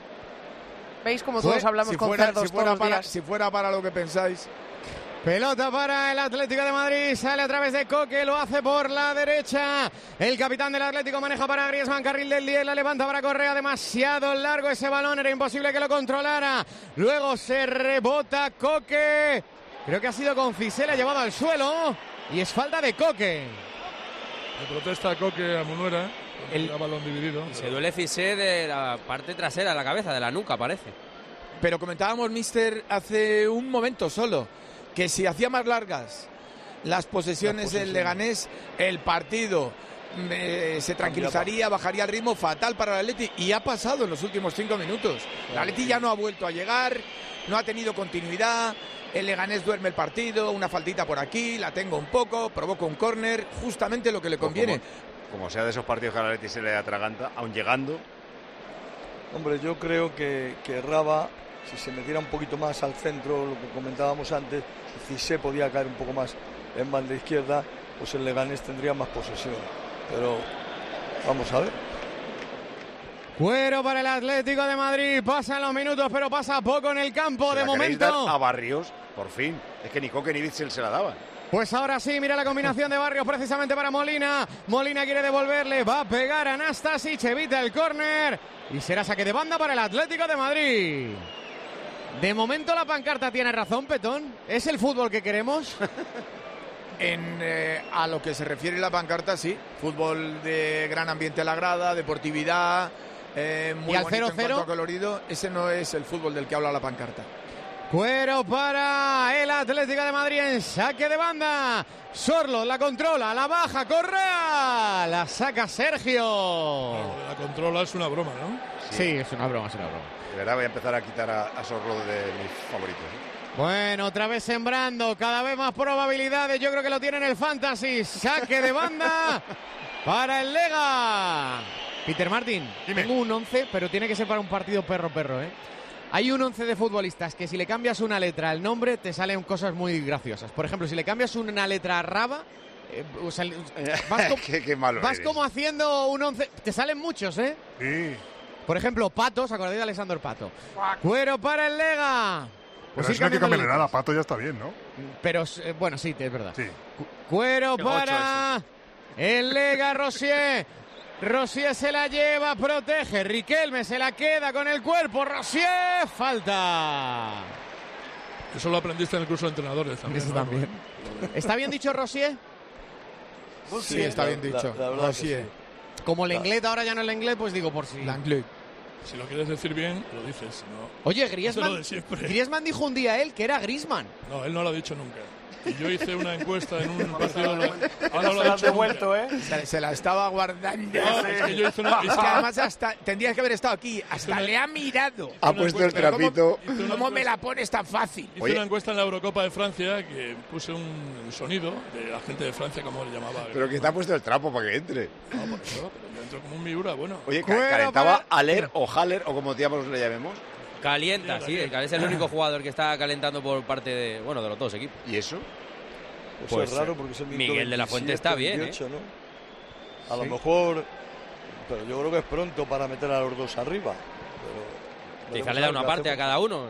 ¿Veis cómo todos hablamos con cerdos todos los días? Si fuera para lo que pensáis. Pelota para el Atlético de Madrid, sale a través de Coque, lo hace por la derecha. El capitán del Atlético maneja para Griezmann, carril del 10, la levanta para Correa, demasiado largo ese balón, era imposible que lo controlara. Luego se rebota Coque, creo que ha sido con Cisela llevado al suelo y es falta de Coque. Le protesta Coque a Monuera, el balón dividido. Se duele Cissé de la parte trasera, de la cabeza, de la nuca, parece. Pero comentábamos, mister, hace un momento solo, que si hacía más largas las posesiones del Leganés, el partido se tranquilizaría, bajaría el ritmo, fatal para el Atleti, y ha pasado en los últimos 5 minutos. El Atleti ya no ha vuelto a llegar, no ha tenido continuidad, el Leganés duerme el partido, una faltita por aquí, la tengo un poco, provoca un córner, justamente lo que le conviene. Como sea de esos partidos que al Atleti se le atraganta, aun llegando. Hombre, yo creo que Raba, si se metiera un poquito más al centro, lo que comentábamos antes, si se podía caer un poco más en banda izquierda, pues el Leganés tendría más posesión. Pero vamos a ver. Cuero para el Atlético de Madrid, pasan los minutos, pero pasa poco en el campo de momento. Dar a Barrios, por fin. Es que ni Coque ni Witsel se la daban. Pues ahora sí, mira la combinación de Barrios precisamente para Molina. Molina quiere devolverle, va a pegar a Nastasic, evita el córner y será saque de banda para el Atlético de Madrid. De momento la pancarta tiene razón, Petón. ¿Es el fútbol que queremos? A lo que se refiere la pancarta, sí. Fútbol de gran ambiente a la grada, deportividad, muy ¿y al bonito 0-0? en cuanto a colorido. Ese no es el fútbol del que habla la pancarta. Cuero para el Atlético de Madrid en saque de banda. Sorlo la controla, la baja, Correa, la saca Sergio. La controla, es una broma, ¿no? Sí, es una broma, De verdad voy a empezar a quitar a Sorlo de mis favoritos. Bueno, otra vez sembrando, cada vez más probabilidades. Yo creo que lo tiene en el Fantasy. Saque de banda para el Lega. Peter Martin, tengo un 11, pero tiene que ser para un partido perro-perro, ¿eh? Hay un 11 de futbolistas que si le cambias una letra al nombre te salen cosas muy graciosas. Por ejemplo, si le cambias una letra a Raba, qué malo vas eres. como haciendo un 11. Te salen muchos, ¿eh? Sí. Por ejemplo, Pato, ¿os acordáis de Alexander Pato? Cuero para el Lega. Pues Pues no hay que cambiarle nada, Pato ya está bien, ¿no? Pero, bueno, sí, es verdad. Sí. Cuero Qué para el Lega, Rosier. Rosier se la lleva, protege. Riquelme se la queda con el cuerpo. Rosier, falta. Eso lo aprendiste en el curso de entrenadores también. Eso ¿no? también. ¿Está bien dicho Rosier? Sí, está bien dicho. La verdad Rosier. que sí. Como el inglés ahora ya no el inglés, pues digo por si. Si lo quieres decir bien, lo dices. No. Oye, Eso es lo Griezmann, de siempre. Griezmann dijo un día él que era Griezmann. No, él no lo ha dicho nunca. Y yo hice una encuesta en un partido. Ahora se la has devuelto, ¿eh? Se la estaba guardando. No, es que yo hice una. Es que además hasta tendrías que haber estado aquí. Hasta le ha mirado. Ha puesto el trapito. ¿Cómo me la pones tan fácil? Hice una encuesta en la Eurocopa de Francia que puse un sonido de la gente de Francia, como le llamaba. Pero que te ha puesto el trapo para que entre. No, por eso, pero yo entro como un Miura, bueno. Oye, calentaba Haller o Haller, o como diablos le llamemos. Calienta, sí, es el único jugador que está calentando por parte de los dos equipos. ¿Y eso? Pues es raro porque es el Miguel de la Fuente está bien, 28, ¿no? A lo mejor, pero yo creo que es pronto para meter a los dos arriba. Quizá le da una parte a cada uno.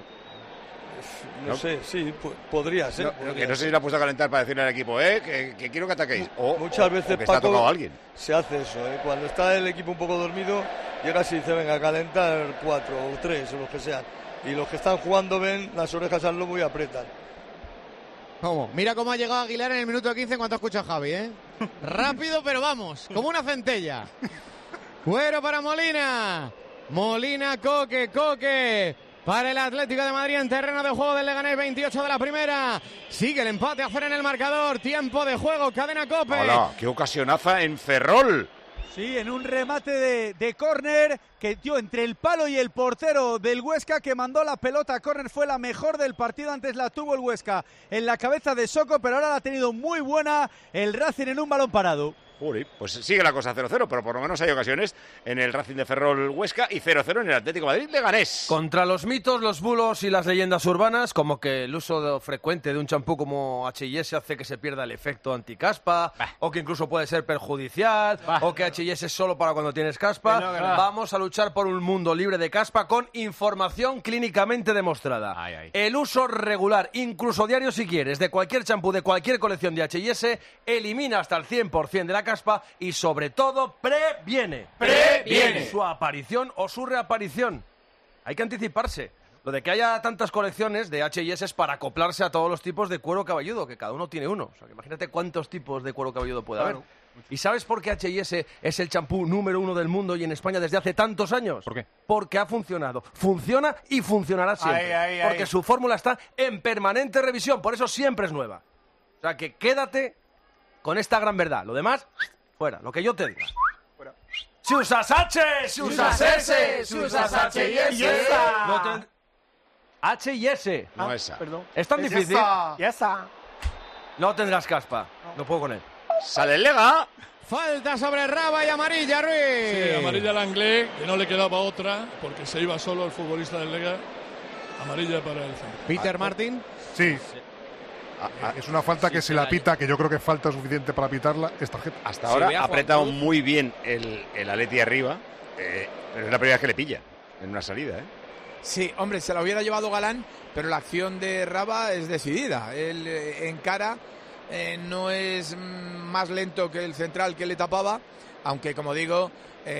No sé, sí, podría ser. Que no sé si le ha puesto a calentar para decirle al equipo, que quiero que ataquéis. Muchas veces, que Paco, está tocado a alguien. Se hace eso, cuando está el equipo un poco dormido, llega así y dice, venga, a calentar 4 o 3 o los que sean. Y los que están jugando ven las orejas al lobo y apretan. ¿Cómo? Mira cómo ha llegado Aguilar en el minuto 15 en cuanto escucha a Javi, Rápido, pero vamos, como una centella. Cuero para Molina. Molina, Coque. Para el Atlético de Madrid en terreno de juego del Leganés, 28 de la primera. Sigue el empate a 0 en el marcador. Tiempo de juego, cadena COPE. Hola, qué ocasionaza en Ferrol. Sí, en un remate de córner que dio entre el palo y el portero del Huesca, que mandó la pelota a córner. Fue la mejor del partido. Antes la tuvo el Huesca en la cabeza de Soko, pero ahora la ha tenido muy buena el Racing en un balón parado. Uri, pues sigue la cosa 0-0, pero por lo menos hay ocasiones en el Racing de Ferrol Huesca y 0-0 en el Atlético de Madrid Leganés. Contra los mitos, los bulos y las leyendas urbanas, como que el uso frecuente de un champú como H&S hace que se pierda el efecto anticaspa, o que incluso puede ser perjudicial, o que H&S es solo para cuando tienes caspa. Vamos a luchar por un mundo libre de caspa con información clínicamente demostrada. El uso regular, incluso diario si quieres, de cualquier champú de cualquier colección de H&S elimina hasta el 100% de la caspa y sobre todo previene su aparición o su reaparición. Hay que anticiparse. Lo de que haya tantas colecciones de H&S es para acoplarse a todos los tipos de cuero cabelludo, que cada uno tiene uno. O sea, que imagínate cuántos tipos de cuero cabelludo puede haber. ¿Y sabes por qué H&S es el champú número 1 del mundo y en España desde hace tantos años? ¿Por qué? Porque ha funcionado. Funciona y funcionará siempre. Porque su fórmula está en permanente revisión, por eso siempre es nueva. O sea, que quédate con esta gran verdad. Lo demás, fuera. Lo que yo te diga. Si usas H, si usas S, si usas H&S. H&S. No esa. Perdón. ¿Es tan difícil? No tendrás caspa. No puedo con él. Sale el Lega. Falta sobre Raba y amarilla, Ruiz. Sí, amarilla al Anglés, que no le quedaba otra, porque se iba solo el futbolista del Lega. Amarilla para el centro. Peter Martin. Sí. Es una falta que si la pita, que yo creo que falta suficiente para pitarla, es tarjeta. Hasta ahora ha apretado muy bien el Atleti arriba, pero es la primera vez que le pilla en una salida, Sí, hombre, se la hubiera llevado Galán, pero la acción de Raba es decidida. Él encara, no es más lento que el central que le tapaba, aunque, como digo,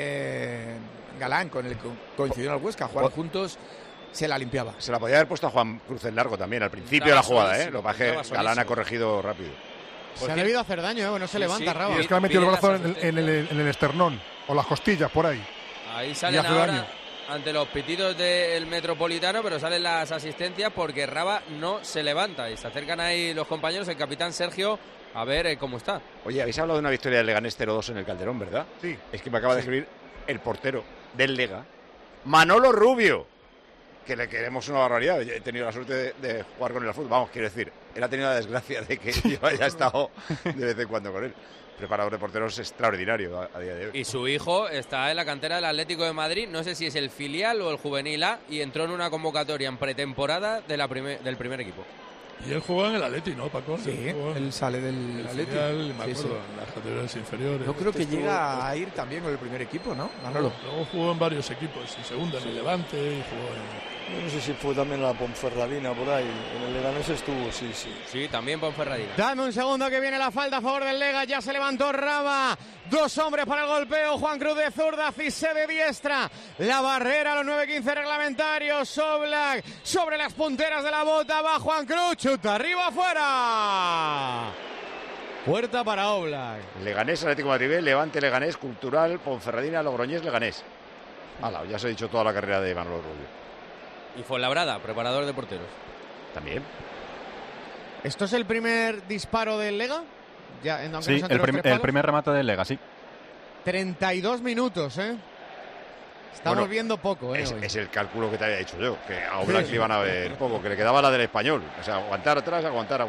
Galán, con el que coincidió en el Huesca, jugaron juntos, se la limpiaba. Se la podía haber puesto a Juan Cruz en largo también al principio de la jugada, Lo que pasa es que Galán ha corregido rápido. Se ha debido hacer daño, no se levanta Raba. Y es que le ha metido el brazo en el esternón o las costillas por ahí. Ahí salen ahora ante los pitidos del Metropolitano, pero salen las asistencias porque Raba no se levanta y se acercan ahí los compañeros, el capitán Sergio, a ver cómo está. Oye, habéis hablado de una victoria del Leganés 0-2 en el Calderón, ¿verdad? Sí. Es que me acaba de escribir el portero del Lega, Manolo Rubio, que le queremos una barbaridad. He tenido la suerte de jugar con él al fútbol. Vamos, quiero decir, él ha tenido la desgracia de que yo haya estado de vez en cuando con él. Preparador de porteros extraordinario a día de hoy. Y su hijo está en la cantera del Atlético de Madrid, no sé si es el filial o el juvenil A, y entró en una convocatoria en pretemporada de del primer equipo. Y él jugó en el Atleti, ¿no, Paco? Sí, él sale del Atleti. Me acuerdo, en las categorías inferiores. Yo creo que llega a ir también con el primer equipo, ¿no? Manolo. Luego jugó en varios equipos, en segunda, en el Levante, y jugó en... Yo no sé si fue también la Ponferradina por ahí. En el Leganés estuvo, sí. Sí, también Ponferradina. Dame un segundo que viene la falta a favor del Lega. Ya se levantó Raba. 2 hombres para el golpeo. Juan Cruz de zurda, Cissé de diestra. La barrera a los 9:15 reglamentarios. Oblak sobre las punteras de la bota. Va Juan Cruz. Chuta arriba, afuera. Puerta para Oblak. Leganés, Atlético de Madrid, Levante, Leganés, Cultural, Ponferradina, Logroñés, Leganés. Hala, ya se ha dicho toda la carrera de Manolo Rubio. Y Fuenlabrada, preparador de porteros. También. ¿Esto es el primer disparo del Lega? Ya, aunque Sí, no sean los tres el primer remate del Lega, sí. 32 minutos, ¿eh? Estamos viendo poco, ¿eh? Es el cálculo que te había hecho yo, que a Oblak le iban a ver poco, que le quedaba la del Español. O sea, aguantar atrás, aguantar.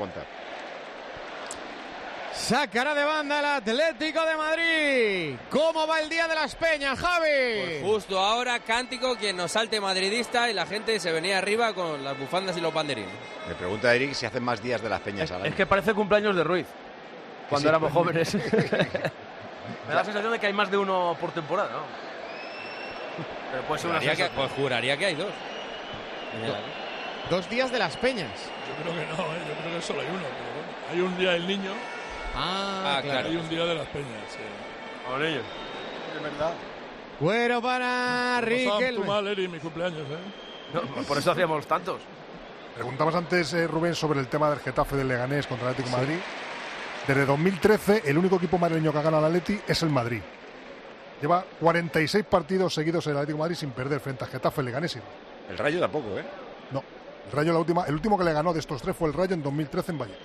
Sacará de banda el Atlético de Madrid. ¿Cómo va el día de las Peñas, Javi? Pues justo ahora, cántico, quien nos salte madridista, y la gente se venía arriba con las bufandas y los banderines. Me pregunta Eric si hacen más días de las Peñas al año. Es que parece cumpleaños de Ruiz, cuando éramos jóvenes. Me da la sensación de que hay más de uno por temporada, ¿no? Pero puede ser juraría que hay dos. 2 días de las Peñas. Yo creo que no, yo creo que solo hay uno. Pero bueno, hay un día del niño. Claro. Hay un día de las Peñas, sí. Con ellos. Es verdad. Bueno, para Riquelme. Tú mal, Eri, mi cumpleaños, ¿eh? No, por eso hacíamos tantos. Preguntabas antes, Rubén, sobre el tema del Getafe del Leganés contra el Atlético de Madrid. Desde 2013, el único equipo madrileño que ha ganado al Atleti es el Madrid. Lleva 46 partidos seguidos el Atlético de Madrid sin perder frente a Getafe, Leganés y El Rayo tampoco, ¿eh? No. El Rayo, el último que le ganó de estos tres fue el Rayo en 2013 en Vallecas.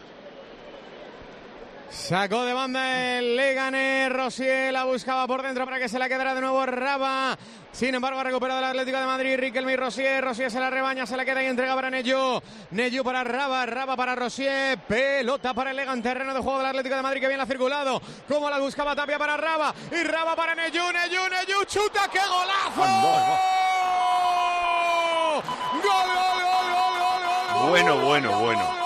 Sacó de banda el Leganés, Rosier la buscaba por dentro para que se la quedara de nuevo Raba. Sin embargo, ha recuperado el Atlético de Madrid, Riquelme y Rosier se la rebaña, se la queda y entrega para Neyu para Raba para Rosier, pelota para el Legan, terreno de juego del Atlético de Madrid que bien la ha circulado, como la buscaba Tapia para Raba, y Raba para Neyu, chuta, ¡qué golazo! ¡Gol! Bueno.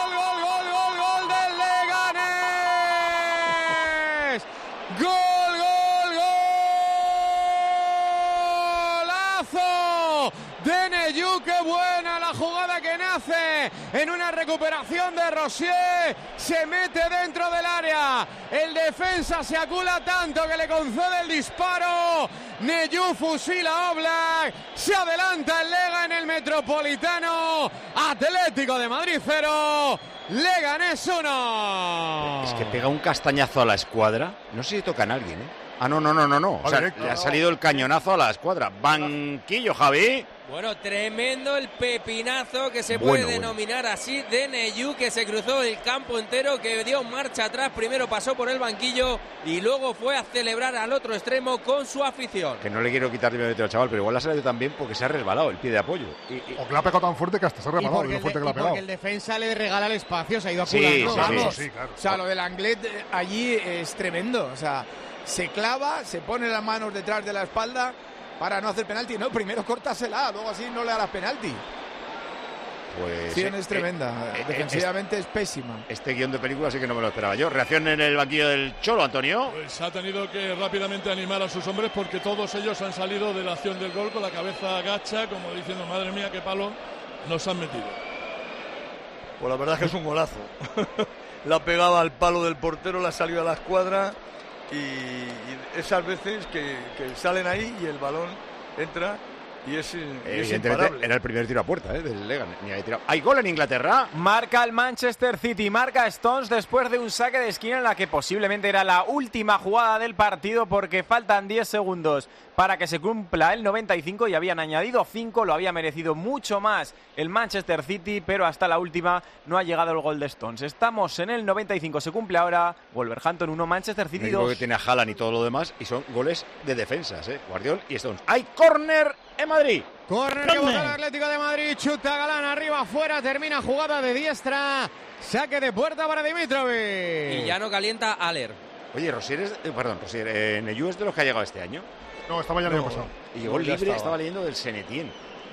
¡Golazo de Neyu! ¡Qué buena la jugada que nace en una recuperación de Rosier! Se mete dentro del área. El defensa se acula tanto que le concede el disparo. Neyu fusila a Oblak. Se adelanta el Lega en el Metropolitano. Atlético de Madrid 0. Leganés 1. Es que pega un castañazo a la escuadra. No sé si tocan a alguien, ¿eh? No. O sea, le ha salido el cañonazo a la escuadra. Banquillo, Javi. Bueno, tremendo el pepinazo que se puede denominar así de Neyu, que se cruzó el campo entero, que dio marcha atrás, primero pasó por el banquillo y luego fue a celebrar al otro extremo con su afición. Que no le quiero quitar mérito al chaval, pero igual ha salido también porque se ha resbalado el pie de apoyo. O que la ha pegado tan fuerte que hasta se ha resbalado. Porque el defensa le regala el espacio, se ha ido aculando. Sí, claro. O sea, lo del Anglet allí es tremendo. O sea, se clava, se pone las manos detrás de la espalda para no hacer penalti. No, primero córtasela, luego así no le harás penalti. Pues sí, es tremenda. Defensivamente es pésima. Este guión de película sí que no me lo esperaba yo. Reacción en el banquillo del Cholo, Antonio. Pues ha tenido que rápidamente animar a sus hombres porque todos ellos han salido de la acción del gol con la cabeza agacha, como diciendo, madre mía, qué palo nos han metido. Pues la verdad es que es un golazo. La pegaba al palo del portero, la salió a la escuadra y esas veces que salen ahí y el balón entra y es evidentemente imparable. era el primer tiro a puerta del Legan. Hay gol en Inglaterra. Marca el Manchester City, marca Stones después de un saque de esquina en la que posiblemente era la última jugada del partido porque faltan 10 segundos para que se cumpla el 95 y habían añadido 5, lo había merecido mucho más el Manchester City, pero hasta la última no ha llegado el gol de Stones. Estamos en el 95, se cumple ahora, Wolverhampton 1, Manchester City 2. Que tiene a Haaland y todo lo demás y son goles de defensas, Guardiol y Stones. Hay córner en Madrid. Córner que vota el Atlético de Madrid, chuta Galán arriba, afuera, termina jugada de diestra, saque de puerta para Dimitrovic. Y ya no calienta Aller. Oye, Neyu es de los que ha llegado este año. No, estaba ya el año pasado. Y llegó libre, estaba leyendo del Senetien.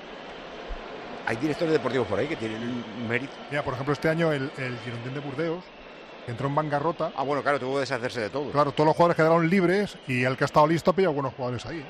Hay directores deportivos por ahí que tienen un mérito. Mira, por ejemplo, este año el Girondin de Burdeos entró en bancarrota. Ah, bueno, claro, tuvo que deshacerse de todo. Claro, todos los jugadores quedaron libres y el que ha estado listo ha pillado buenos jugadores ahí.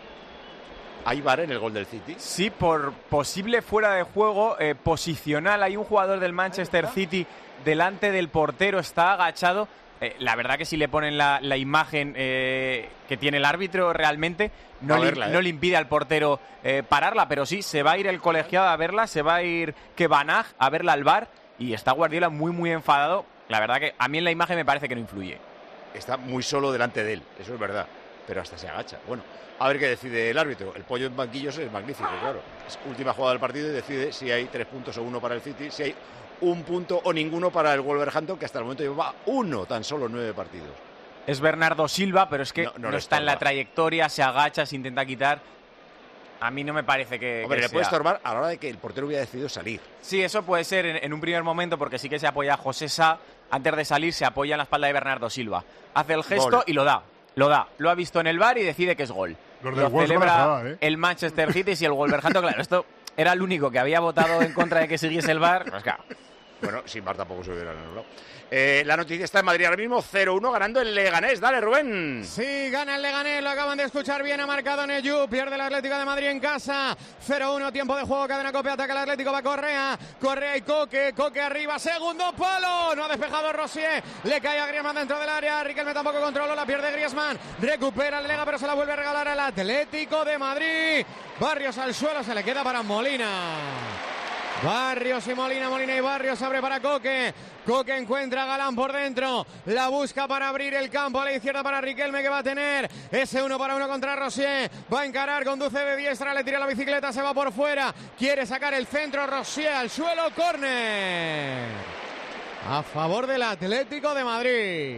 ¿Hay VAR en el gol del City? Sí, por posible fuera de juego posicional. Hay un jugador del Manchester City delante del portero, está agachado. La verdad que si le ponen la imagen que tiene el árbitro realmente no le impide al portero pararla, pero sí, se va a ir el colegiado a verla, se va a ir Kebanaj a verla al VAR y está Guardiola muy enfadado. La verdad que a mí en la imagen me parece que no influye. Está muy solo delante de él, eso es verdad. pero hasta se agacha. Bueno, a ver qué decide el árbitro. El pollo en banquillos es magnífico, claro. Es última jugada del partido y decide si hay 3 puntos o 1 para el City, si hay 1 punto o ninguno para el Wolverhampton, que hasta el momento lleva 1 tan solo en 9 partidos. Es Bernardo Silva, pero es que no está en la trayectoria, se agacha, se intenta quitar. A mí no me parece que... Hombre, que le puede sea. estorbar a la hora de que el portero hubiera decidido salir. Sí, eso puede ser en un primer momento, porque sí que se apoya a José Sá. Antes de salir se apoya en la espalda de Bernardo Silva. Hace el gesto Gol. y lo da. Lo ha visto en el VAR y decide que es gol. Los del Lo Wolves celebra van a enfadar, ¿eh? el Manchester City y el Wolverhampton. Claro, esto era el único que había votado en contra de que siguiese el VAR. Pues claro. Bueno, sin VAR tampoco se hubieran anulado. La noticia está en Madrid ahora mismo, 0-1 ganando el Leganés. Dale, Rubén. Sí, gana el Leganés, lo acaban de escuchar bien, ha marcado Neyu, pierde el Atlético de Madrid en casa, 0-1, tiempo de juego, cadena COPE, ataca el Atlético, va Correa y Coque arriba, segundo palo, no ha despejado Rosier, le cae a Griezmann dentro del área, Riquelme tampoco controló, la pierde Griezmann, recupera el Lega, pero se la vuelve a regalar al Atlético de Madrid, Barrios al suelo, se le queda para Molina. Barrios y Molina y Barrios abre para Coque encuentra a Galán por dentro, la busca para abrir el campo a la izquierda para Riquelme, que va a tener ese 1-1 contra Rosier, va a encarar, conduce de diestra, le tira la bicicleta, se va por fuera, quiere sacar el centro, Rosier al suelo, córner a favor del Atlético de Madrid.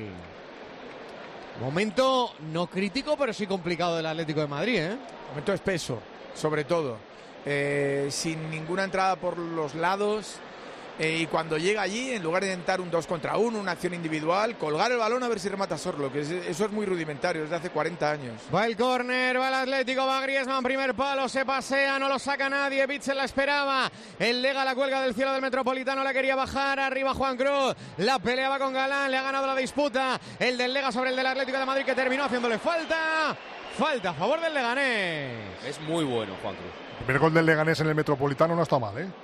Momento no crítico, pero sí complicado del Atlético de Madrid, ¿eh? Momento espeso, sobre todo. Sin ninguna entrada por los lados, y cuando llega allí, en lugar de intentar un 2 contra 1, una acción individual, colgar el balón a ver si remata Sorlo, que eso es muy rudimentario desde hace 40 años. Va el córner, va el Atlético, va Griezmann, primer palo, se pasea, no lo saca nadie, Bitzel la esperaba, el Lega la cuelga del cielo del Metropolitano, la quería bajar, arriba Juan Cruz, la peleaba con Galán, le ha ganado la disputa, el del Lega sobre el del Atlético de Madrid, que terminó haciéndole falta a favor del Leganés. Es muy bueno, Juan Cruz. El primer gol del Leganés en el Metropolitano no está mal, ¿eh?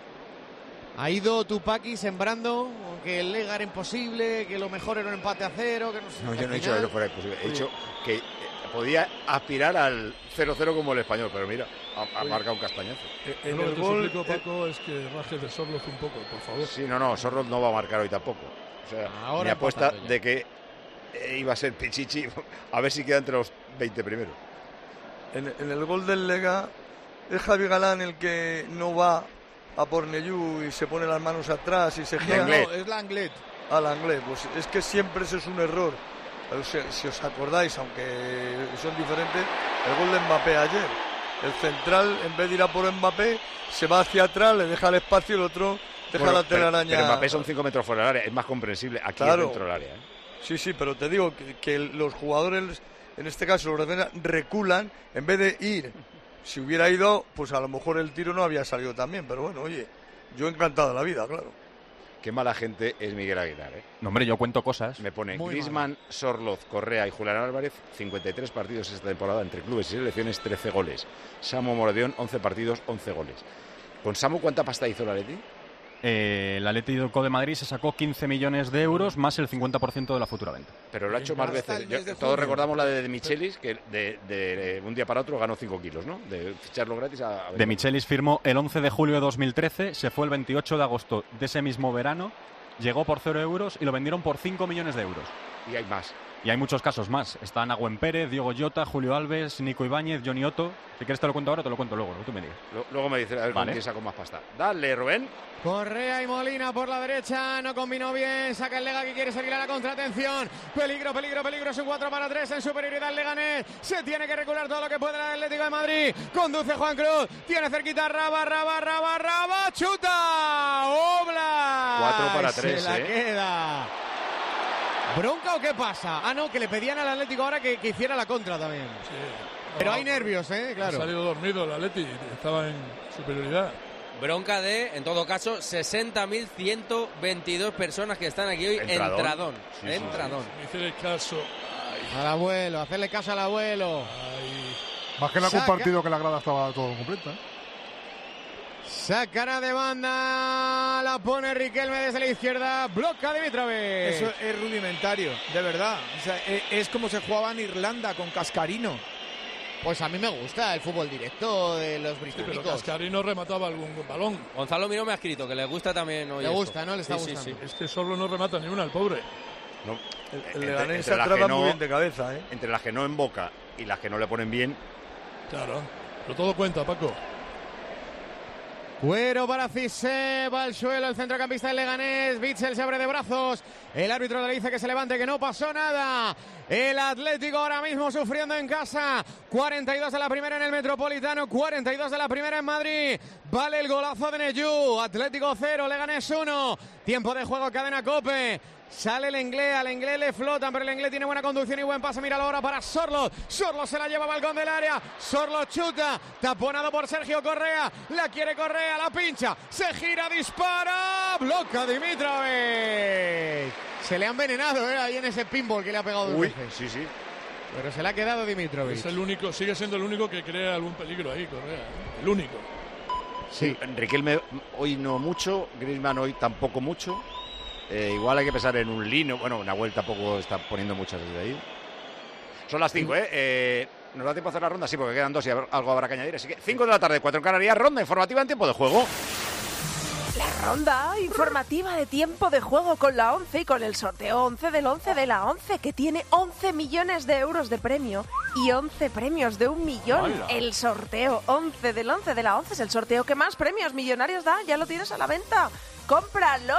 Ha ido Tupaki sembrando que el Lega era imposible, que lo mejor era un empate a 0, que no sé. No, yo no he dicho que no fuera imposible. He dicho que podía aspirar al 0-0 como el Español, pero mira, ha marcado un castañazo. Lo que te suplico, Paco, es que bajes de Sorloz un poco, por favor. Sí, no, Sorloz no va a marcar hoy tampoco. O sea, ahora mi apuesta de que iba a ser Pichichi, a ver si queda entre los 20 primeros. En el gol del Lega es Javi Galán el que no va a por Neyu y se pone las manos atrás y se gira. No, es Langlet. Langlet, pues es que siempre ese es un error. O sea, si os acordáis, aunque son diferentes, el gol de Mbappé ayer. El central, en vez de ir a por Mbappé, se va hacia atrás, le deja el espacio y el otro deja la telaraña. Pero Mbappé son 5 metros fuera del área, es más comprensible. Aquí claro, dentro del área. Sí, pero te digo que los jugadores, en este caso los defensas, reculan en vez de ir. Si hubiera ido, pues a lo mejor el tiro no había salido también, pero bueno, oye, yo encantado de la vida, claro. Qué mala gente es Miguel Aguilar, ¿eh? No, hombre, yo cuento cosas. Me pone Griezmann, Sorloz, Correa y Julián Álvarez, 53 partidos esta temporada entre clubes y selecciones, 13 goles. Samu Morodión, 11 partidos, 11 goles. ¿Con Samu cuánta pasta hizo la Atleti? El Atlético de Madrid se sacó 15 millones de euros más el 50% de la futura venta. Pero lo ha hecho más veces. Todos recordamos la de Michelis, que de un día para otro ganó 5 kilos, ¿no? De ficharlo gratis a... De Michelis firmó el 11 de julio de 2013, se fue el 28 de agosto de ese mismo verano, llegó por 0 euros y lo vendieron por 5 millones de euros. Y hay más. Y hay muchos casos más. Están Agüen Pérez, Diogo Jota, Julio Alves, Nico Ibáñez, Johnny Otto. Si quieres te lo cuento ahora, te lo cuento luego, tú me digas. Luego me dices, a ver, vale, con quién saco más pasta. Dale, Rubén. Correa y Molina por la derecha, no combinó bien, saca el Lega que quiere salir a la contratención, peligro, es un 4-3 en superioridad el Leganés, se tiene que recular todo lo que puede el Atlético de Madrid, conduce Juan Cruz, tiene cerquita Raba, chuta, Oblak, 4-3, se la queda. ¿Bronca o qué pasa? Ah, no, que le pedían al Atlético ahora que hiciera la contra también. Sí. Pero hay nervios, claro. Ha salido dormido el Atleti, estaba en superioridad. Bronca de, en todo caso, 60.122 personas que están aquí hoy. Entradón. Sí. Hicieron caso. Al abuelo, hacerle caso al abuelo. Más que en algún partido que la grada estaba todo completa. Sacará de banda, la pone Riquelme desde la izquierda, bloca Dimitrovic. Eso es rudimentario, de verdad. O sea, es como se jugaba en Irlanda con Cascarino. Pues a mí me gusta el fútbol directo de los Sí, británicos. pero Cascarino remataba algún balón. Gonzalo Miró me ha escrito que le gusta también hoy. Le gusta, ¿no? Le está sí, gustando. Es que solo no remata ni una, el pobre. No, El Leganés se atrapa muy bien de cabeza, ¿eh? Entre las que no emboca y las que no le ponen bien. Claro, pero todo cuenta, Paco. Cuero para Cissé, va al suelo el centrocampista del Leganés, Bitzel se abre de brazos, el árbitro le dice que se levante, que no pasó nada. El Atlético ahora mismo sufriendo en casa, 42 de la primera en el Metropolitano, 42 de la primera en Madrid. Vale el golazo de Neyu, Atlético 0, Leganés 1, tiempo de juego, cadena COPE. Sale el Inglés, al Inglés le flotan, pero el Inglés tiene buena conducción y buen pase. Mira ahora para Sorloth. Sorloth se la lleva a balcón del área. Sorloth chuta, taponado por Sergio Correa. La quiere Correa, la pincha, se gira, dispara. Bloca Dimitrovic. Se le ha envenenado ahí en ese pinball que le ha pegado dos veces. Sí. Pero se le ha quedado Dimitrovic. Es el único, sigue siendo el único que crea algún peligro ahí, Correa. El único. Sí, Riquelme hoy no mucho, Griezmann hoy tampoco mucho. Igual hay que pensar en un Lino. Bueno, Nahuel tampoco está poniendo muchas desde ahí. Son las 5, ¿Nos da tiempo a hacer la ronda? Sí, porque quedan 2 y algo habrá que añadir. Así que 5 de la tarde, 4 en Canarias, ronda informativa en tiempo de juego. La ronda informativa de tiempo de juego con la 11 y con el sorteo 11 del 11 de la 11, que tiene 11 millones de euros de premio y 11 premios de 1 millón. ¡Hala! El sorteo 11 del 11 de la 11 es el sorteo que más premios millonarios da. Ya lo tienes a la venta. ¡Cómpralo!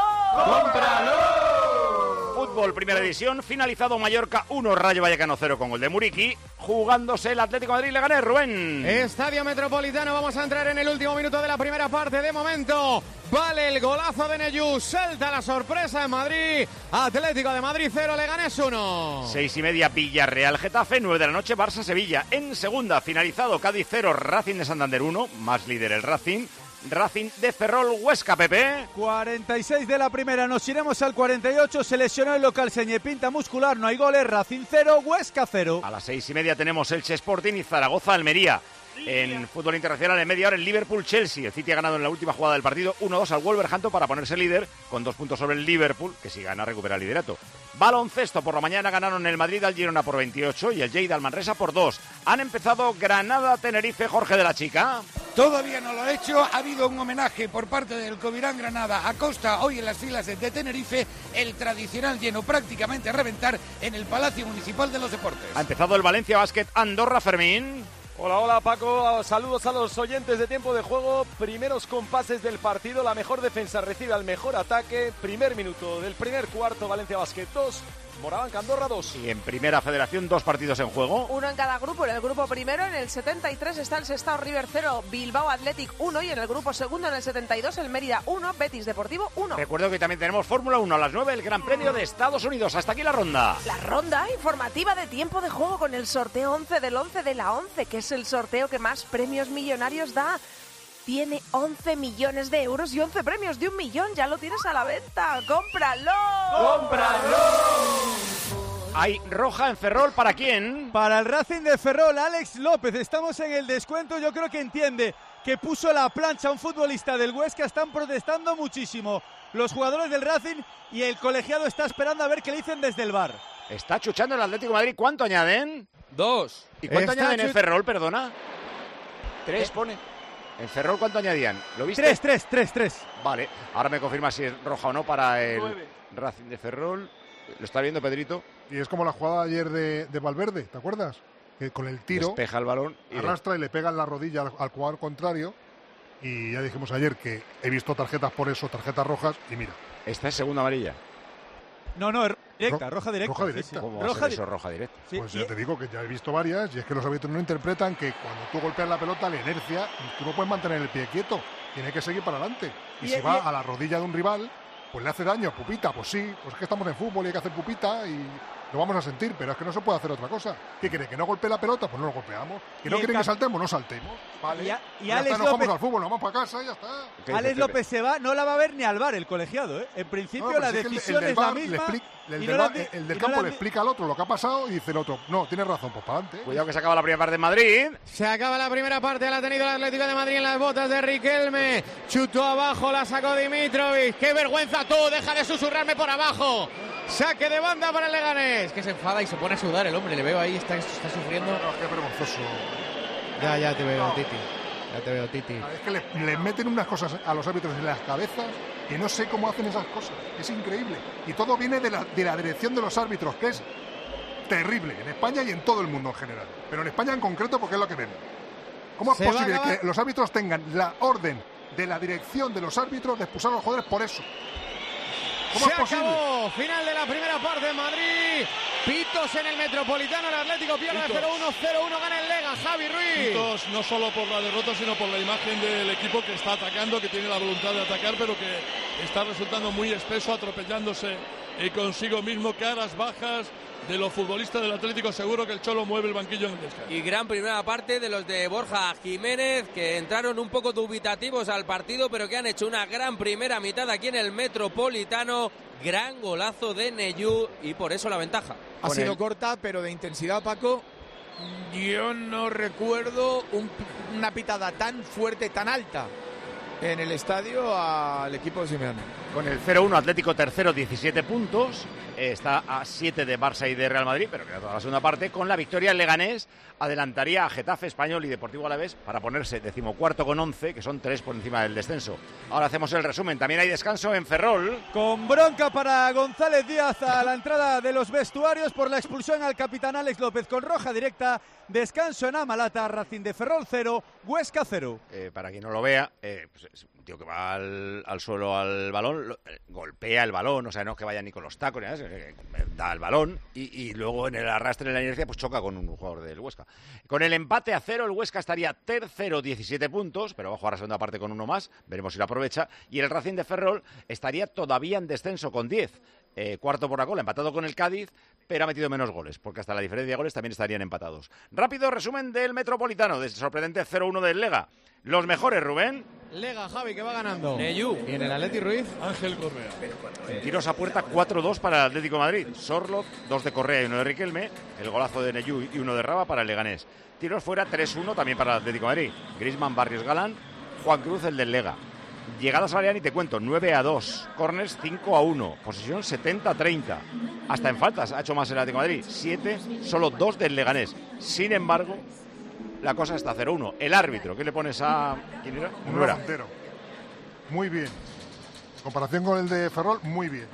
¡Cómpralo! Fútbol, primera división, finalizado Mallorca 1, Rayo Vallecano 0 con gol de Muriqui, jugándose el Atlético de Madrid, le gané Rubén. Estadio Metropolitano, vamos a entrar en el último minuto de la primera parte. De momento, vale el golazo de Neyu, salta la sorpresa en Madrid. Atlético de Madrid 0, Leganés 1. 6:30, Villarreal Getafe, 9 de la noche, Barça Sevilla. En segunda, finalizado Cádiz 0, Racing de Santander 1, más líder el Racing. Racing de Ferrol, Huesca, Pepe. 46 de la primera, nos iremos al 48, se lesionó el local Señepinta muscular, no hay goles, Racing 0, Huesca 0. A las 6:30 tenemos Elche Sporting y Zaragoza Almería. En fútbol internacional, en media hora, el Liverpool-Chelsea. El City ha ganado en la última jugada del partido 1-2 al Wolverhampton para ponerse líder con 2 puntos sobre el Liverpool, que si gana recupera el liderato. Baloncesto, por la mañana ganaron el Madrid al Girona por 28 y el Lleida al Manresa por 2. Han empezado Granada-Tenerife, Jorge de la Chica. Todavía no lo ha hecho, ha habido un homenaje por parte del Covirán Granada a Costa hoy en las filas de Tenerife, el tradicional lleno prácticamente a reventar en el Palacio Municipal de los Deportes. Ha empezado el Valencia Basket Andorra, Fermín. Hola Paco, saludos a los oyentes de tiempo de juego. Primeros compases del partido, la mejor defensa recibe al mejor ataque. Primer minuto del primer cuarto, Valencia Basket 2, Morabanca Andorra 2. Y en Primera Federación 2 partidos en juego. Uno en cada grupo. En el grupo primero, en el 73, está el Sestao River 0, Bilbao Athletic 1. Y en el grupo segundo, en el 72, el Mérida 1, Betis Deportivo 1. Recuerdo que también tenemos Fórmula 1 a las 9, el Gran Premio de Estados Unidos. Hasta aquí la ronda. La ronda informativa de tiempo de juego con el sorteo 11 del 11 de la 11, que es el sorteo que más premios millonarios da. Tiene 11 millones de euros y 11 premios de 1 millón. Ya lo tienes a la venta. ¡Cómpralo! ¡Cómpralo! Hay roja en Ferrol, ¿para quién? Para el Racing de Ferrol, Alex López. Estamos en el descuento, yo creo que entiende que puso la plancha a un futbolista del Huesca. Están protestando muchísimo los jugadores del Racing y el colegiado está esperando a ver qué le dicen desde el VAR. Está chuchando el Atlético de Madrid. ¿Cuánto añaden? 2. ¿Y cuánto añaden en Ferrol, perdona? 3 pone. ¿En Ferrol cuánto añadían? ¿Lo viste? 3. Vale, ahora me confirma si es roja o no para el 9. Racing de Ferrol. ¿Lo está viendo Pedrito? Y es como la jugada ayer de Valverde, ¿te acuerdas? Que con el tiro despeja el balón y arrastra y le pega en la rodilla al jugador contrario. Y ya dijimos ayer que he visto tarjetas por eso, tarjetas rojas, y mira. Esta es segunda amarilla. No, es directa, roja directa. Roja directa. ¿Cómo va a ser eso, roja directa? Sí, pues ya te digo que ya he visto varias, y es que los árbitros no interpretan que cuando tú golpeas la pelota, la inercia, tú no puedes mantener el pie quieto, tiene que seguir para adelante. Y si va a la rodilla de un rival, pues le hace daño, pupita, pues sí, pues es que estamos en fútbol y hay que hacer pupita y lo vamos a sentir, pero es que no se puede hacer otra cosa. ¿Qué quiere? ¿Que no golpee la pelota? Pues no lo golpeamos. ¿Que no quiere que saltemos? No saltemos. Vale. Y ya Alex está, nos López, vamos al fútbol, nos vamos para casa y ya está. Alex López se va, no la va a ver ni al VAR el colegiado, ¿eh? En principio la decisión es la misma. El del campo le explica al otro lo que ha pasado y dice el otro, no, tienes razón, pues para adelante. Cuidado que se acaba la primera parte en Madrid. Se acaba la primera parte, la ha tenido el Atlético de Madrid en las botas de Riquelme. Chutó abajo, la sacó Dimitrovic. ¡Qué vergüenza tú! ¡Deja de susurrarme por abajo! Saque de banda para el Leganés. Es que se enfada y se pone a sudar el hombre, le veo ahí, está sufriendo. Qué vergonzoso. Ya te veo, Titi. Ya te veo, Titi. Es que les meten unas cosas a los árbitros en las cabezas que no sé cómo hacen esas cosas. Es increíble. Y todo viene de la dirección de los árbitros, que es terrible en España y en todo el mundo en general. Pero en España en concreto, porque es lo que vemos. ¿Cómo es posible que los árbitros tengan la orden de la dirección de los árbitros de expulsar a los jugadores por eso? ¿Cómo es posible? Acabó. Final de la primera parte en Madrid. Pitos en el Metropolitano. El Atlético pierde 0-1. 0-1 gana el Lega. Javi Ruiz. Pitos no solo por la derrota, sino por la imagen del equipo que está atacando, que tiene la voluntad de atacar, pero que está resultando muy espeso, atropellándose consigo mismo, caras bajas de los futbolistas del Atlético. Seguro que el Cholo mueve el banquillo en el descanso. Y gran primera parte de los de Borja Jiménez, que entraron un poco dubitativos al partido, pero que han hecho una gran primera mitad aquí en el Metropolitano. Gran golazo de Neyú y por eso la ventaja. Ha sido corta, pero de intensidad, Paco. Yo no recuerdo una pitada tan fuerte, tan alta en el estadio al equipo de Simeone. Con el 0-1 Atlético tercero, 17 puntos. Está a 7 de Barça y de Real Madrid, pero queda toda la segunda parte. Con la victoria, el Leganés adelantaría a Getafe, Español y Deportivo Alavés para ponerse 14º con 11, que son 3 por encima del descenso. Ahora hacemos el resumen. También hay descanso en Ferrol. Con bronca para González Díaz a la entrada de los vestuarios por la expulsión al capitán Alex López con roja directa. Descanso en Amalata, Racing de Ferrol 0, Huesca 0. Para quien no lo vea, pues es un tío que va al suelo al balón, golpea el balón, o sea, no es que vaya ni con los tacos, da el balón y luego en el arrastre, en la inercia, pues choca con un jugador del Huesca. Con el empate a 0, el Huesca estaría tercero, 17 puntos, pero va a jugar la segunda parte con uno más, veremos si lo aprovecha, y el Racing de Ferrol estaría todavía en descenso con 10. Cuarto por la cola, empatado con el Cádiz, pero ha metido menos goles, porque hasta la diferencia de goles también estarían empatados. Rápido resumen del Metropolitano, desde sorprendente 0-1 del Lega. Los mejores, Rubén. Lega, Javi, que va ganando. Neyú. Y en el Atleti Ruiz, Ángel Correa. En tiros a puerta, 4-2 para el Atlético de Madrid. Sorloz, 2 de Correa y 1 de Riquelme. El golazo de Neyú y 1 de Raba para el Leganés. Tiros fuera, 3-1 también para el Atlético de Madrid. Griezmann, Barrios, Galán. Juan Cruz, el del Lega. Llegadas al área, ni te cuento, 9-2. Corners, 5-1. Posesión, 70-30. Hasta en faltas ha hecho más el Atlético de Madrid. 7, solo 2 del Leganés. Sin embargo, la cosa está 0-1. El árbitro, ¿qué le pones a...? ¿Quién era? Nueva Montero. Muy bien. En comparación con el de Ferrol, muy bien.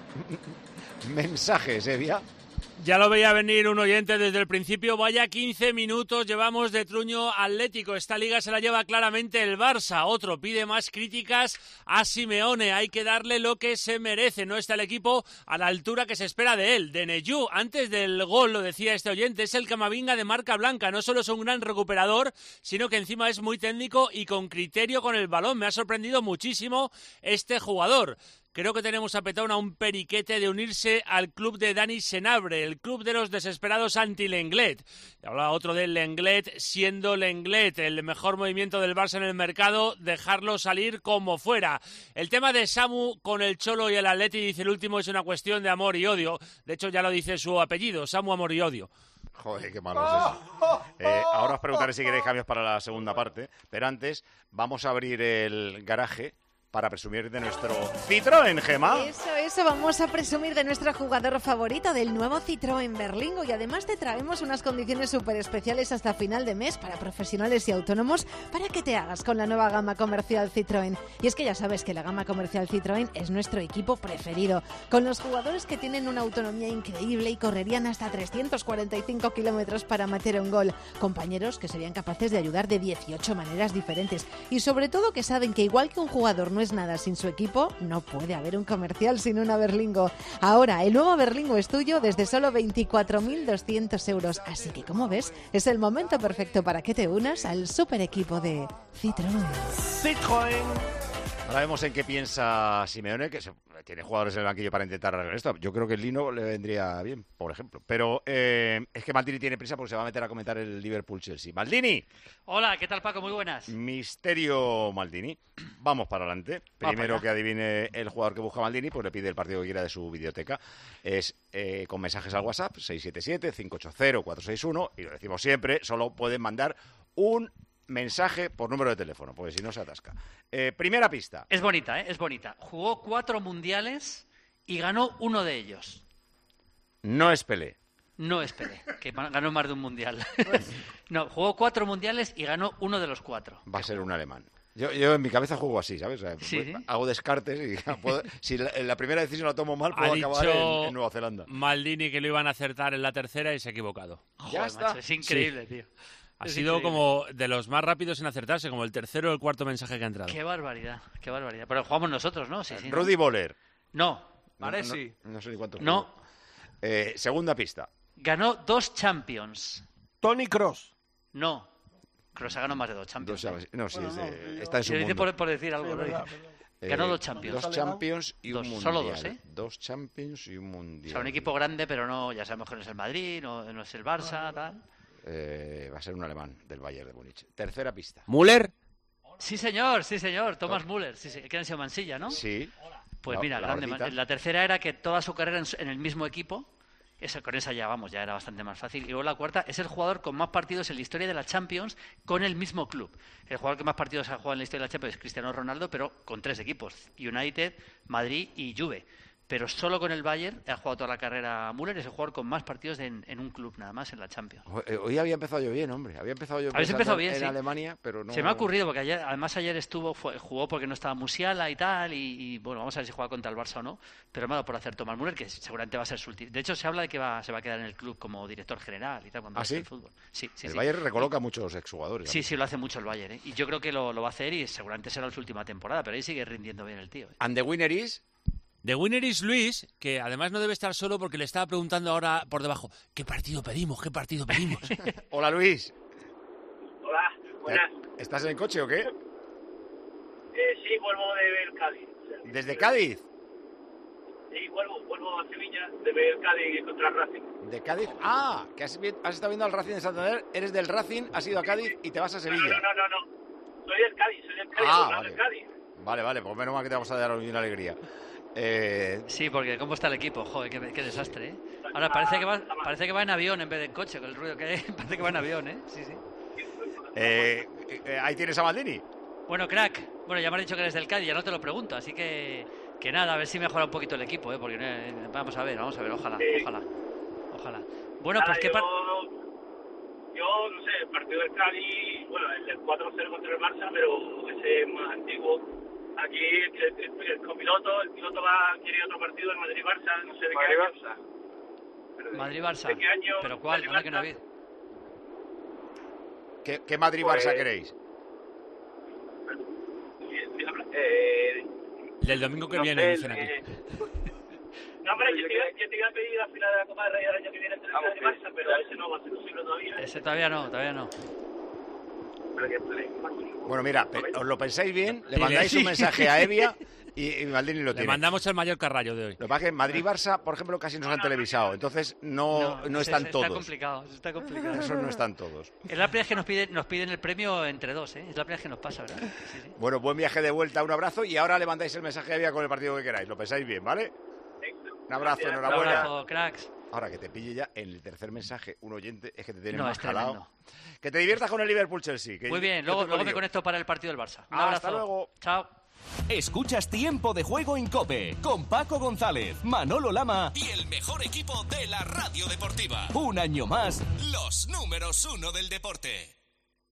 Mensajes, Evia. Ya lo veía venir un oyente desde el principio. Vaya 15 minutos llevamos de truño atlético. Esta liga se la lleva claramente el Barça. Otro pide más críticas a Simeone. Hay que darle lo que se merece. No está el equipo a la altura que se espera de él. De Neyú, antes del gol, lo decía este oyente, es el Camavinga de marca blanca. No solo es un gran recuperador, sino que encima es muy técnico y con criterio con el balón. Me ha sorprendido muchísimo este jugador. Creo que tenemos a Petón a un periquete de unirse al club de Dani Senabre, el club de los desesperados anti-Lenglet. Y hablaba otro del Lenglet, siendo Lenglet el mejor movimiento del Barça en el mercado, dejarlo salir como fuera. El tema de Samu con el Cholo y el Atleti, dice el último, es una cuestión de amor y odio. De hecho, ya lo dice su apellido, Samu Amor y Odio. Joder, qué malo es eso. Ahora os preguntaré si queréis cambios para la segunda parte, pero antes vamos a abrir el garaje para presumir de nuestro Citroën, Gemma. Eso, vamos a presumir de nuestro jugador favorito, del nuevo Citroën Berlingo, y además te traemos unas condiciones súper especiales hasta final de mes para profesionales y autónomos para que te hagas con la nueva gama comercial Citroën. Y es que ya sabes que la gama comercial Citroën es nuestro equipo preferido, con los jugadores que tienen una autonomía increíble y correrían hasta 345 kilómetros para meter un gol, compañeros que serían capaces de ayudar de 18 maneras diferentes, y sobre todo que saben que igual que un jugador no es nada sin su equipo, no puede haber un comercial sin una Berlingo. Ahora, el nuevo Berlingo es tuyo desde solo 24.200 euros. Así que, como ves, es el momento perfecto para que te unas al super equipo de Citroën. Citroën. Ahora vemos en qué piensa Simeone, que tiene jugadores en el banquillo para intentar arreglar esto. Yo creo que el Lino le vendría bien, por ejemplo. Pero es que Maldini tiene prisa porque se va a meter a comentar el Liverpool-Chelsea. ¡Maldini! Hola, ¿qué tal, Paco? Muy buenas. Misterio Maldini. Vamos para adelante. Primero que adivine el jugador que busca Maldini, pues le pide el partido que quiera de su videoteca. Es con mensajes al WhatsApp, 677-580-461. Y lo decimos siempre, solo pueden mandar un mensaje por número de teléfono, porque si no se atasca. Primera pista. Es bonita, es bonita. Jugó 4 mundiales y ganó uno de ellos. No es Pelé. No es Pelé, que ganó más de un mundial. No, jugó 4 mundiales y ganó uno de los 4. Va a ser un alemán. Yo en mi cabeza juego así, ¿sabes? O sea, Sí. hago descartes y si la primera decisión la tomo mal, puedo acabar en Nueva Zelanda. Maldini que lo iban a acertar en la tercera y se ha equivocado. Ya está. Macho, es increíble, tío. Ha Es sido increíble. como de los más rápidos en acertarse, como el tercero o el cuarto mensaje que ha entrado. Qué barbaridad, qué barbaridad. Pero jugamos nosotros, ¿no? Sí, sí. Rudy Boller. No. Baresi. No sé ni cuánto. No. Segunda pista. Ganó 2 Champions. Tony Kroos. No. Kroos ha ganado más de 2 Champions. No, sí, está en su Lo dice mundo. por decir algo. ¿no? Ganó 2 Champions. 2 Champions y un mundial. Solo 2, ¿eh? 2 Champions y un mundial. O sea, un equipo grande, pero no, ya sabemos que no es el Madrid, no es el Barça, tal. Va a ser un alemán del Bayern de Múnich. Tercera pista. ¿Müller? Sí, señor, Thomas Müller. Sí, que han sido Mansilla, ¿no? Sí. Pues La- mira, la grande. gordita. La tercera era que toda su carrera en el mismo equipo. Con esa ya era bastante más fácil. Y luego la cuarta es el jugador con más partidos en la historia de la Champions con el mismo club. El jugador que más partidos ha jugado en la historia de la Champions es Cristiano Ronaldo, pero con 3 equipos: United, Madrid y Juve. Pero solo con el Bayern ha jugado toda la carrera Müller, es el jugador con más partidos en un club nada más en la Champions. Hoy había empezado yo bien, hombre. Había empezado yo Habéis pensando empezado bien, en sí. Alemania, pero no... Se me ha ocurrido, porque ayer jugó porque no estaba Musiala y tal, y bueno, vamos a ver si juega contra el Barça o no, pero me ha dado por hacer Thomas Müller, que seguramente va a ser su último. De hecho, se habla de que se va a quedar en el club como director general y tal cuando ¿Ah, deje sí? el fútbol. Sí, El Bayern recoloca a muchos exjugadores. Sí, lo hace mucho el Bayern, ¿eh? Y yo creo que lo va a hacer y seguramente será su última temporada, pero ahí sigue rindiendo bien el tío, ¿eh? And the winner is... The winner is Luis, que además no debe estar solo porque le estaba preguntando ahora por debajo, ¿qué partido pedimos? ¿Qué partido pedimos? Hola, Luis. Hola, buenas. ¿Estás en el coche o qué? Sí, vuelvo de ver Cádiz. ¿Desde Cádiz? Sí, vuelvo a Sevilla de ver Cádiz contra Racing. ¿De Cádiz? Ah, que has estado viendo al Racing de Santander, eres del Racing, has ido a Cádiz y te vas a Sevilla. No. Soy del Cádiz, Vale. del Cádiz. Vale, pues menos mal que te vamos a dar una alegría. Sí, porque cómo está el equipo, joder, qué desastre, ¿eh? Ahora parece que va en avión en vez de en coche, con el ruido que hay, parece que va en avión, ¿eh? Sí. Ahí tienes a Maldini. Bueno, crack, ya me has dicho que eres del Cádiz, ya no te lo pregunto, así que nada, a ver si mejora un poquito el equipo, ¿eh? Porque vamos a ver, ojalá. Bueno, Nada, pues qué yo no sé, el partido del Cádiz, bueno, el 4-0 contra el Barça, pero ese es más antiguo. Aquí el copiloto, piloto quiere ir a otro partido, el Madrid-Barça, no sé de qué año. Madrid-Barça. ¿De qué año? ¿Pero cuál? ¿Dónde que no ha habido? ¿Qué Madrid-Barça Pues- queréis? Del domingo que no viene, sé, dicen aquí. No, hombre, yo te iba a pedir la final de la Copa del Rey el año que viene entre el Cádiz y Barça, pero ese no va a ser posible todavía. Ese todavía no. Bueno, mira, os lo pensáis bien, le Dile, mandáis sí. un mensaje a Evia y Maldini lo Le tiene. mandamos el mayor carrallo de hoy. Lo que pasa es que Madrid-Barça, por ejemplo, casi nos han televisado, entonces no están Está todos. complicado. Esos no están todos. Es la primera vez que nos piden el premio entre dos, ¿eh? Es la primera vez que nos pasa, ¿verdad? Sí. Bueno, buen viaje de vuelta, un abrazo y ahora le mandáis el mensaje a Evia con el partido que queráis. Lo pensáis bien, ¿vale? Un abrazo, Un enhorabuena. abrazo, cracks. Ahora que te pille ya en el tercer mensaje un oyente, es que te tiene No, más es jalado. tremendo. Que te diviertas con el Liverpool-Chelsea. Muy bien, luego me conecto para el partido del Barça. Un Hasta abrazo. luego. Chao. Escuchas Tiempo de Juego en COPE con Paco González, Manolo Lama y el mejor equipo de la radio deportiva. Un año más, los números 1 del deporte.